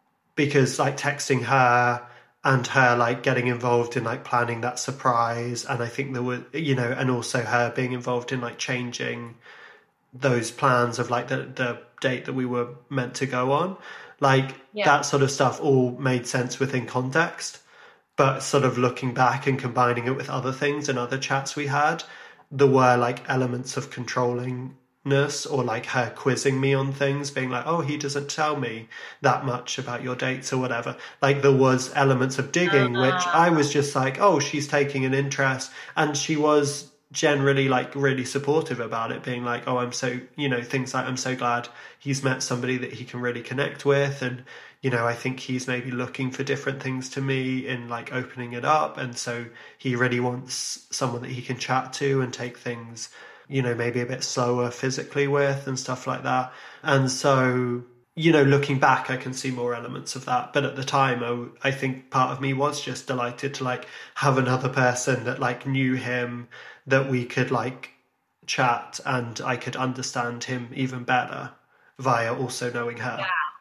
like texting her and her like getting involved in like planning that surprise. And I think there were, you know, and also her being involved in like changing those plans of like the date that we were meant to go on, like that sort of stuff all made sense within context, but sort of looking back and combining it with other things and other chats we had, there were like elements of controllingness, or like her quizzing me on things, being like, oh, he doesn't tell me that much about your dates or whatever. Like there was elements of digging, which I was just like, oh, she's taking an interest. And she was generally like really supportive about it, being like, oh, I'm so, you know, things like, I'm so glad he's met somebody that he can really connect with, and I think he's maybe looking for different things to me in like opening it up. And so he really wants someone that he can chat to and take things, maybe a bit slower physically with and stuff like that. And so, looking back, I can see more elements of that. But at the time, I think part of me was just delighted to like have another person that like knew him, that we could like chat and I could understand him even better via also knowing her.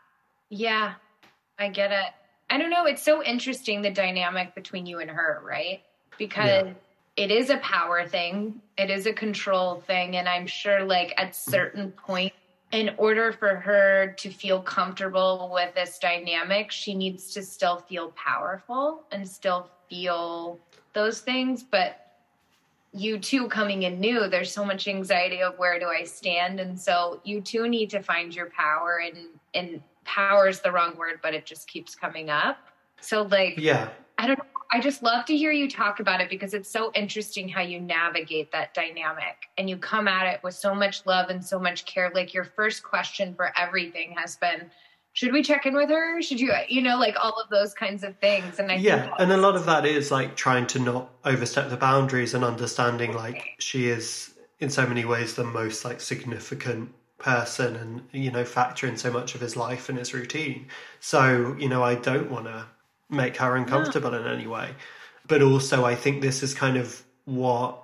Yeah, I get it. I don't know. It's so interesting, the dynamic between you and her, right? Because it is a power thing. It is a control thing. And I'm sure like at certain point, in order for her to feel comfortable with this dynamic, she needs to still feel powerful and still feel those things. But you two coming in new, there's so much anxiety of where do I stand? And so you two need to find your power, and power is the wrong word, but it just keeps coming up. So like, I don't know. I just love to hear you talk about it because it's so interesting how you navigate that dynamic and you come at it with so much love and so much care. Like your first question for everything has been, should we check in with her? Should you, like all of those kinds of things. And and a lot of that is like trying to not overstep the boundaries and understanding like she is in so many ways the most like significant person and, factor in so much of his life and his routine. So, I don't want to make her uncomfortable in any way. But also I think this is kind of what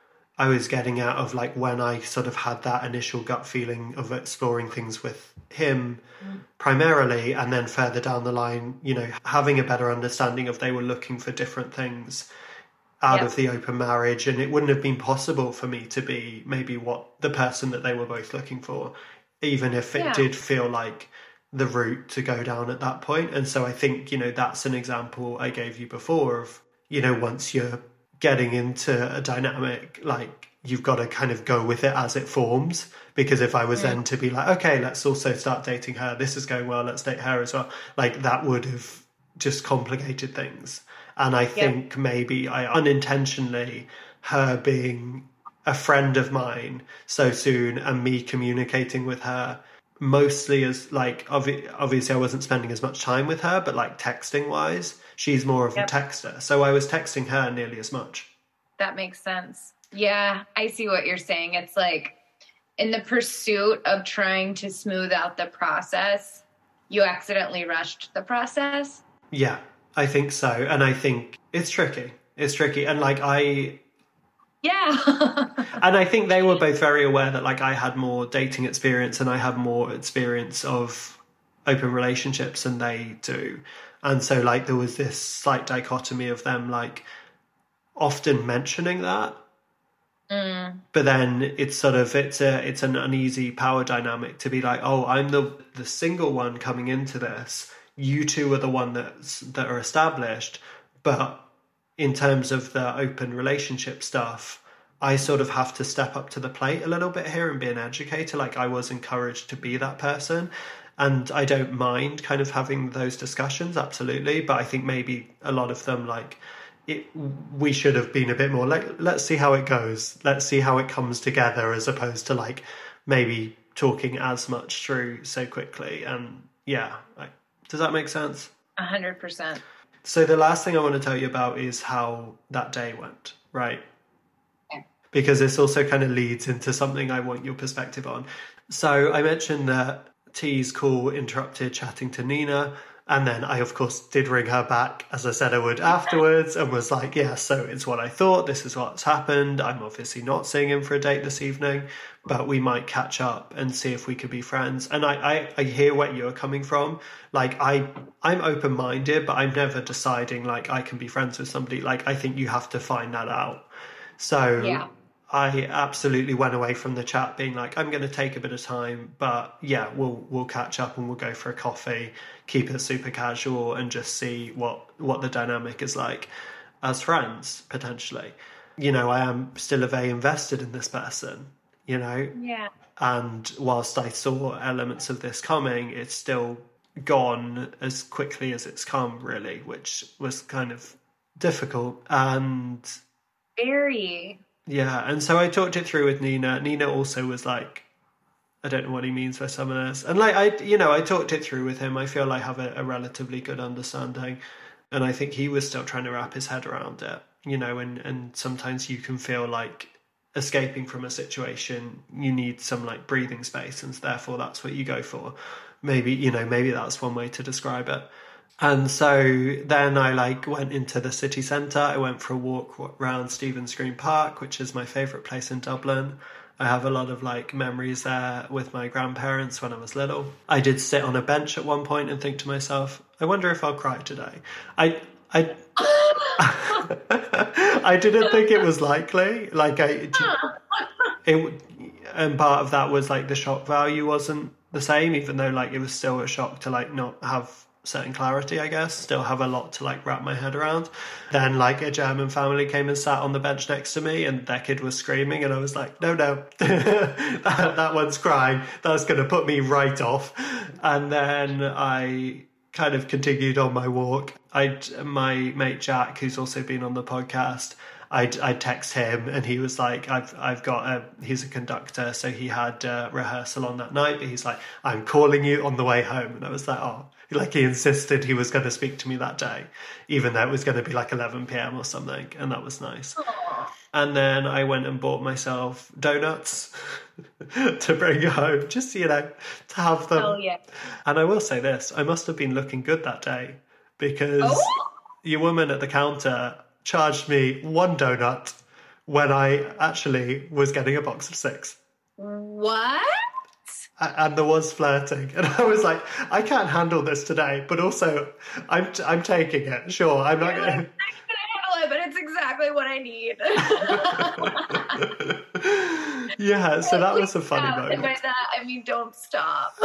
I was getting out of like when I sort of had that initial gut feeling of exploring things with him primarily, and then further down the line, having a better understanding of they were looking for different things out of the open marriage, and it wouldn't have been possible for me to be maybe what the person that they were both looking for, even if it did feel like the route to go down at that point. And so I think, that's an example I gave you before of, once you're getting into a dynamic, like you've got to kind of go with it as it forms. Because if I was then to be like, okay, let's also start dating her, this is going well, let's date her as well, like that would have just complicated things. And I think maybe I unintentionally, her being a friend of mine so soon and me communicating with her mostly as like, obviously I wasn't spending as much time with her, but like texting wise, she's more of a texter. So I was texting her nearly as much. That makes sense. Yeah, I see what you're saying. It's like in the pursuit of trying to smooth out the process, you accidentally rushed the process. Yeah, I think so. And I think it's tricky. And like and I think they were both very aware that like I had more dating experience and I had more experience of open relationships than they do. And so like there was this slight dichotomy of them like often mentioning that. But then it's sort of it's an uneasy power dynamic to be like, oh, I'm the single one coming into this. You two are the one that are established, but in terms of the open relationship stuff, I sort of have to step up to the plate a little bit here and be an educator. Like I was encouraged to be that person. And I don't mind kind of having those discussions, absolutely. But I think maybe a lot of them, like, we should have been a bit more like, let's see how it goes. Let's see how it comes together, as opposed to like maybe talking as much through so quickly. And does that make sense? 100%. So the last thing I want to tell you about is how that day went, right? Okay. Because this also kind of leads into something I want your perspective on. So I mentioned that T's call interrupted chatting to Nina. And then I, of course, did ring her back, as I said I would afterwards, and was like, yeah, so it's what I thought. This is what's happened. I'm obviously not seeing him for a date this evening, but we might catch up and see if we could be friends. And I hear where you're coming from. Like, I'm open-minded, but I'm never deciding, like, I can be friends with somebody. Like, I think you have to find that out. So yeah. I absolutely went away from the chat being like, I'm going to take a bit of time, but yeah, we'll catch up and we'll go for a coffee, keep it super casual and just see what the dynamic is like as friends, potentially. I am still very invested in this person, Yeah. And whilst I saw elements of this coming, it's still gone as quickly as it's come, really, which was kind of difficult. And very... Yeah, and so I talked it through with Nina. Nina also was like, I don't know what he means by summoners. And like, I talked it through with him. I feel I have a relatively good understanding. And I think he was still trying to wrap his head around it, and sometimes you can feel like escaping from a situation, you need some like breathing space, and therefore that's what you go for. Maybe that's one way to describe it. And so then I like went into the city centre. I went for a walk around Stephen's Green Park, which is my favourite place in Dublin. I have a lot of like memories there with my grandparents when I was little. I did sit on a bench at one point and think to myself, I wonder if I'll cry today. I I didn't think it was likely. Like and part of that was like the shock value wasn't the same, even though like it was still a shock to like not have certain clarity, I guess, still have a lot to like wrap my head around. Then like a German family came and sat on the bench next to me and their kid was screaming and I was like, no, that one's crying. That's going to put me right off. And then I kind of continued on my walk. My mate Jack, who's also been on the podcast, I'd text him and he was like, he's a conductor, so he had rehearsal on that night, but he's like, I'm calling you on the way home. And I was like, oh, like he insisted he was going to speak to me that day, even though it was going to be like 11 p.m. or something. And that was nice. Aww. And then I went and bought myself donuts to bring home, just, to have them. Oh, yeah. And I will say this, I must have been looking good that day because your woman at the counter charged me one donut when I actually was getting a box of 6. What? And there was flirting. And I was like, I can't handle this today, but also I'm taking it. Sure, I'm not going to handle it, but it's exactly what I need. Yeah, so that was a funny moment. And by that, I mean, don't stop.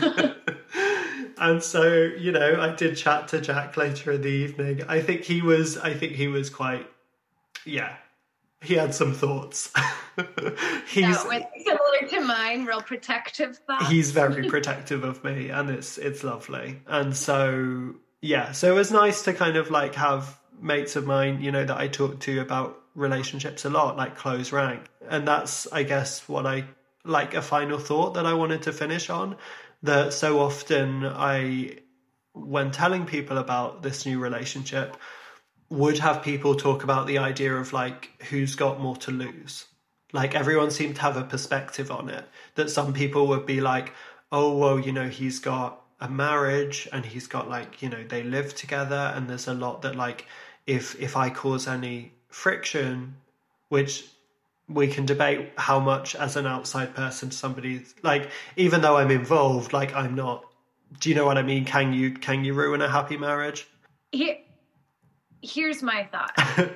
And so, I did chat to Jack later in the evening. I think he was quite, he had some thoughts. He's similar to mine, real protective thoughts. He's very protective of me, and it's lovely. And so, so it was nice to kind of like have mates of mine, that I talk to about relationships a lot, like close rank. And that's, I guess, what I like, a final thought that I wanted to finish on, that so often when telling people about this new relationship, would have people talk about the idea of like who's got more to lose. Like everyone seemed to have a perspective on it, that some people would be like, oh, well, he's got a marriage and he's got like, they live together, and there's a lot that like if I cause any friction, which we can debate how much as an outside person somebody's like, even though I'm involved, like I'm not, do you know what I mean? Can you ruin a happy marriage? Here's my thought.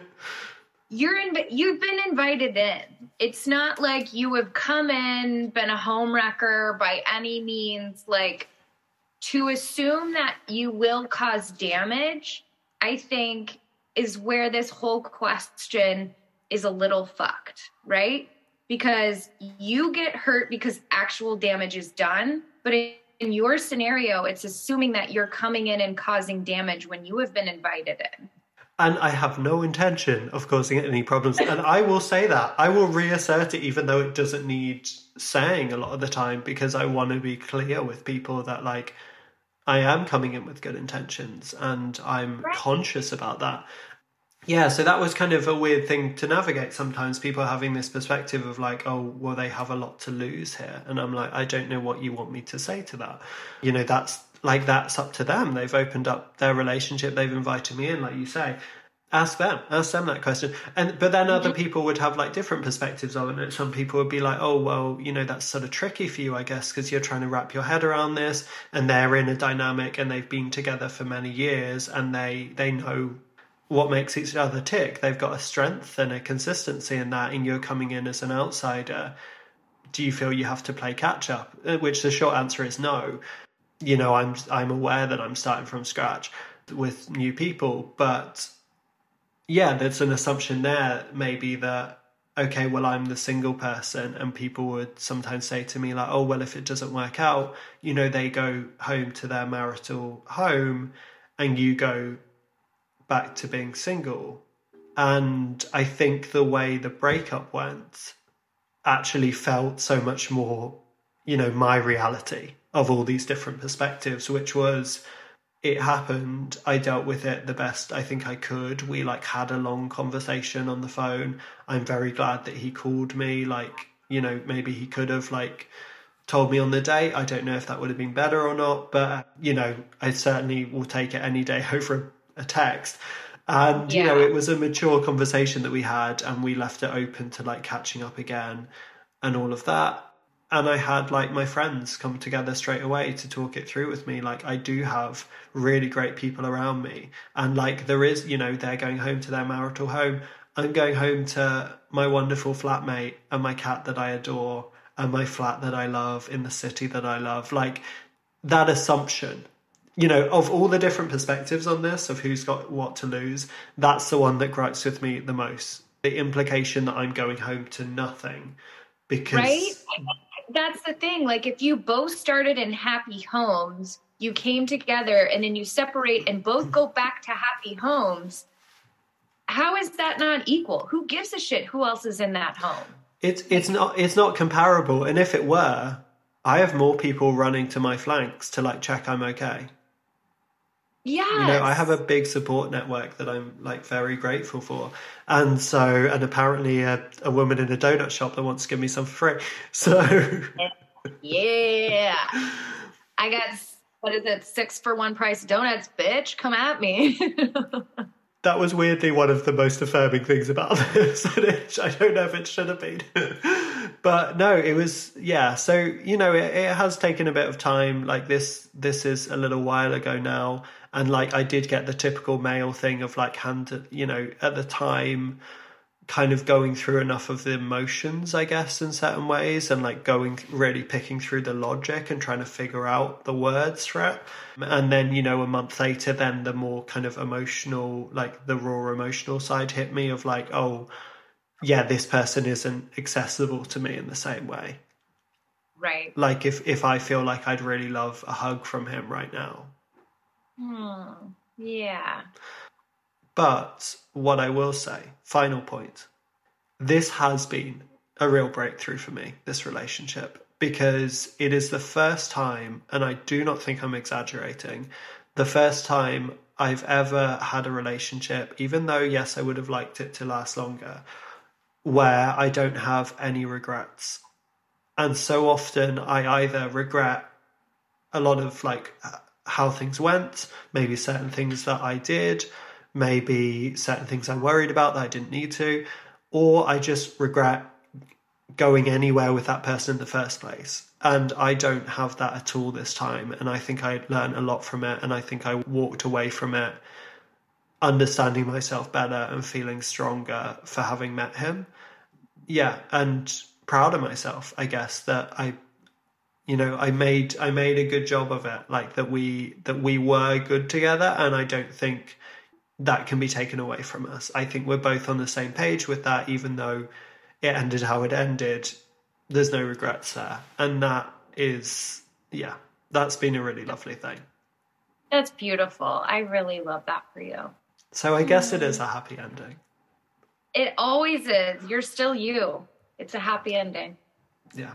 You've been invited in. It's not like you have come in, been a homewrecker by any means. Like, to assume that you will cause damage, I think, is where this whole question is a little fucked, right? Because you get hurt because actual damage is done, but in your scenario, it's assuming that you're coming in and causing damage when you have been invited in. And I have no intention of causing any problems. And I will say that. I will reassert it, even though it doesn't need saying a lot of the time, because I want to be clear with people that, like, I am coming in with good intentions and I'm conscious about that. Yeah, so that was kind of a weird thing to navigate sometimes, people having this perspective of like, oh, well, they have a lot to lose here. And I'm like, I don't know what you want me to say to that. That's up to them. They've opened up their relationship. They've invited me in, like you say. Ask them that question. But then other people would have like different perspectives of it. Some people would be like, oh, well, that's sort of tricky for you, I guess, because you're trying to wrap your head around this, and they're in a dynamic and they've been together for many years and they know what makes each other tick. They've got a strength and a consistency in that, and you're coming in as an outsider. Do you feel you have to play catch up? Which the short answer is no. I'm aware that I'm starting from scratch with new people, but yeah, there's an assumption there maybe that, okay, well, I'm the single person, and people would sometimes say to me like, oh, well, if it doesn't work out, they go home to their marital home and you go back to being single. And I think the way the breakup went actually felt so much more, my reality of all these different perspectives, which was, it happened, I dealt with it the best I think I could. We had a long conversation on the phone. I'm very glad that he called me. Maybe he could have told me on the day. I don't know if that would have been better or not, but I certainly will take it any day over a text. And it was a mature conversation that we had, and we left it open to catching up again and all of that. And I had my friends come together straight away to talk it through with me. I do have really great people around me. And there is, they're going home to their marital home. I'm going home to my wonderful flatmate and my cat that I adore and my flat that I love in the city that I love. That assumption, of all the different perspectives on this, of who's got what to lose, that's the one that gripes with me the most. The implication that I'm going home to nothing. Because... Right? That's the thing. If you both started in happy homes, you came together and then you separate and both go back to happy homes. How is that not equal? Who gives a shit who else is in that home? It's not comparable. And if it were, I have more people running to my flanks to check I'm okay. Yes. I have a big support network that I'm very grateful for. And apparently a woman in a donut shop that wants to give me some for free. So yeah. I got 6 for 1 price donuts, bitch. Come at me. That was weirdly one of the most affirming things about this. I don't know if it should have been. But no, it was, yeah. So, it has taken a bit of time. This is a little while ago now. And I did get the typical male thing of at the time, kind of going through enough of the emotions, I guess, in certain ways, and really picking through the logic and trying to figure out the words for it. And then, a month later, then the more kind of emotional, the raw emotional side hit me of oh, yeah, this person isn't accessible to me in the same way. Right. If I feel I'd really love a hug from him right now. Yeah. But what I will say, final point, this has been a real breakthrough for me, this relationship, because it is the first time, and I do not think I'm exaggerating, the first time I've ever had a relationship, even though, yes, I would have liked it to last longer, where I don't have any regrets. And so often I either regret a lot of how things went, maybe certain things that I did, maybe certain things I worried about that I didn't need to, or I just regret going anywhere with that person in the first place. And I don't have that at all this time. And I think I learned a lot from it. And I think I walked away from it understanding myself better and feeling stronger for having met him. Yeah, and proud of myself, I guess, that I made a good job of it, that we were good together, and I don't think that can be taken away from us. I think we're both on the same page with that, even though it ended how it ended. There's no regrets there, and that is, yeah, that's been a really lovely thing. That's beautiful. I really love that for you. So I guess it is a happy ending. It always is. You're still you. It's a happy ending. Yeah.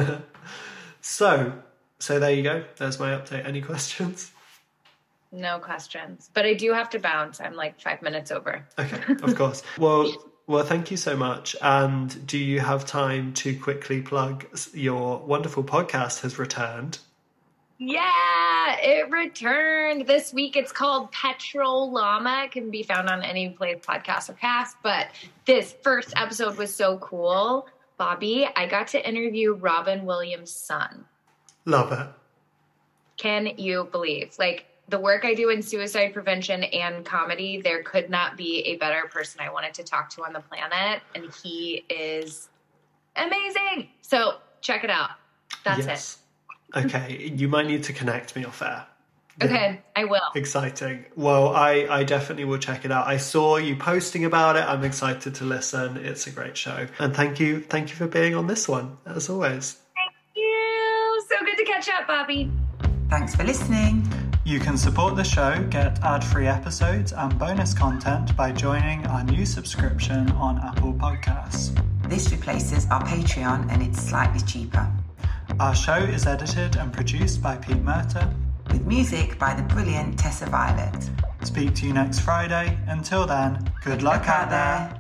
So there you go. There's my update. Any questions? No questions. But I do have to bounce. I'm 5 minutes over. Okay, of course. Well, thank you so much. And do you have time to quickly plug your wonderful podcast has returned? Yeah, it returned this week. It's called Petrol Llama. It can be found on any place podcast or cast. But this first episode was so cool. Bobby, I got to interview Robin Williams' son. Love it. Can you believe? The work I do in suicide prevention and comedy, there could not be a better person I wanted to talk to on the planet. And he is amazing. So check it out. That's it. Okay, you might need to connect me off air. Okay, I will. Exciting. Well, I definitely will check it out. I saw you posting about it. I'm excited to listen. It's a great show. And thank you for being on this one, as always. Thank you. So good to catch up, Bobby. Thanks for listening. You can support the show, get ad-free episodes and bonus content by joining our new subscription on Apple Podcasts. This replaces our Patreon and it's slightly cheaper. Our show is edited and produced by Pete Murta, with music by the brilliant Tessa Violet. Speak to you next Friday. Until then, good luck out there.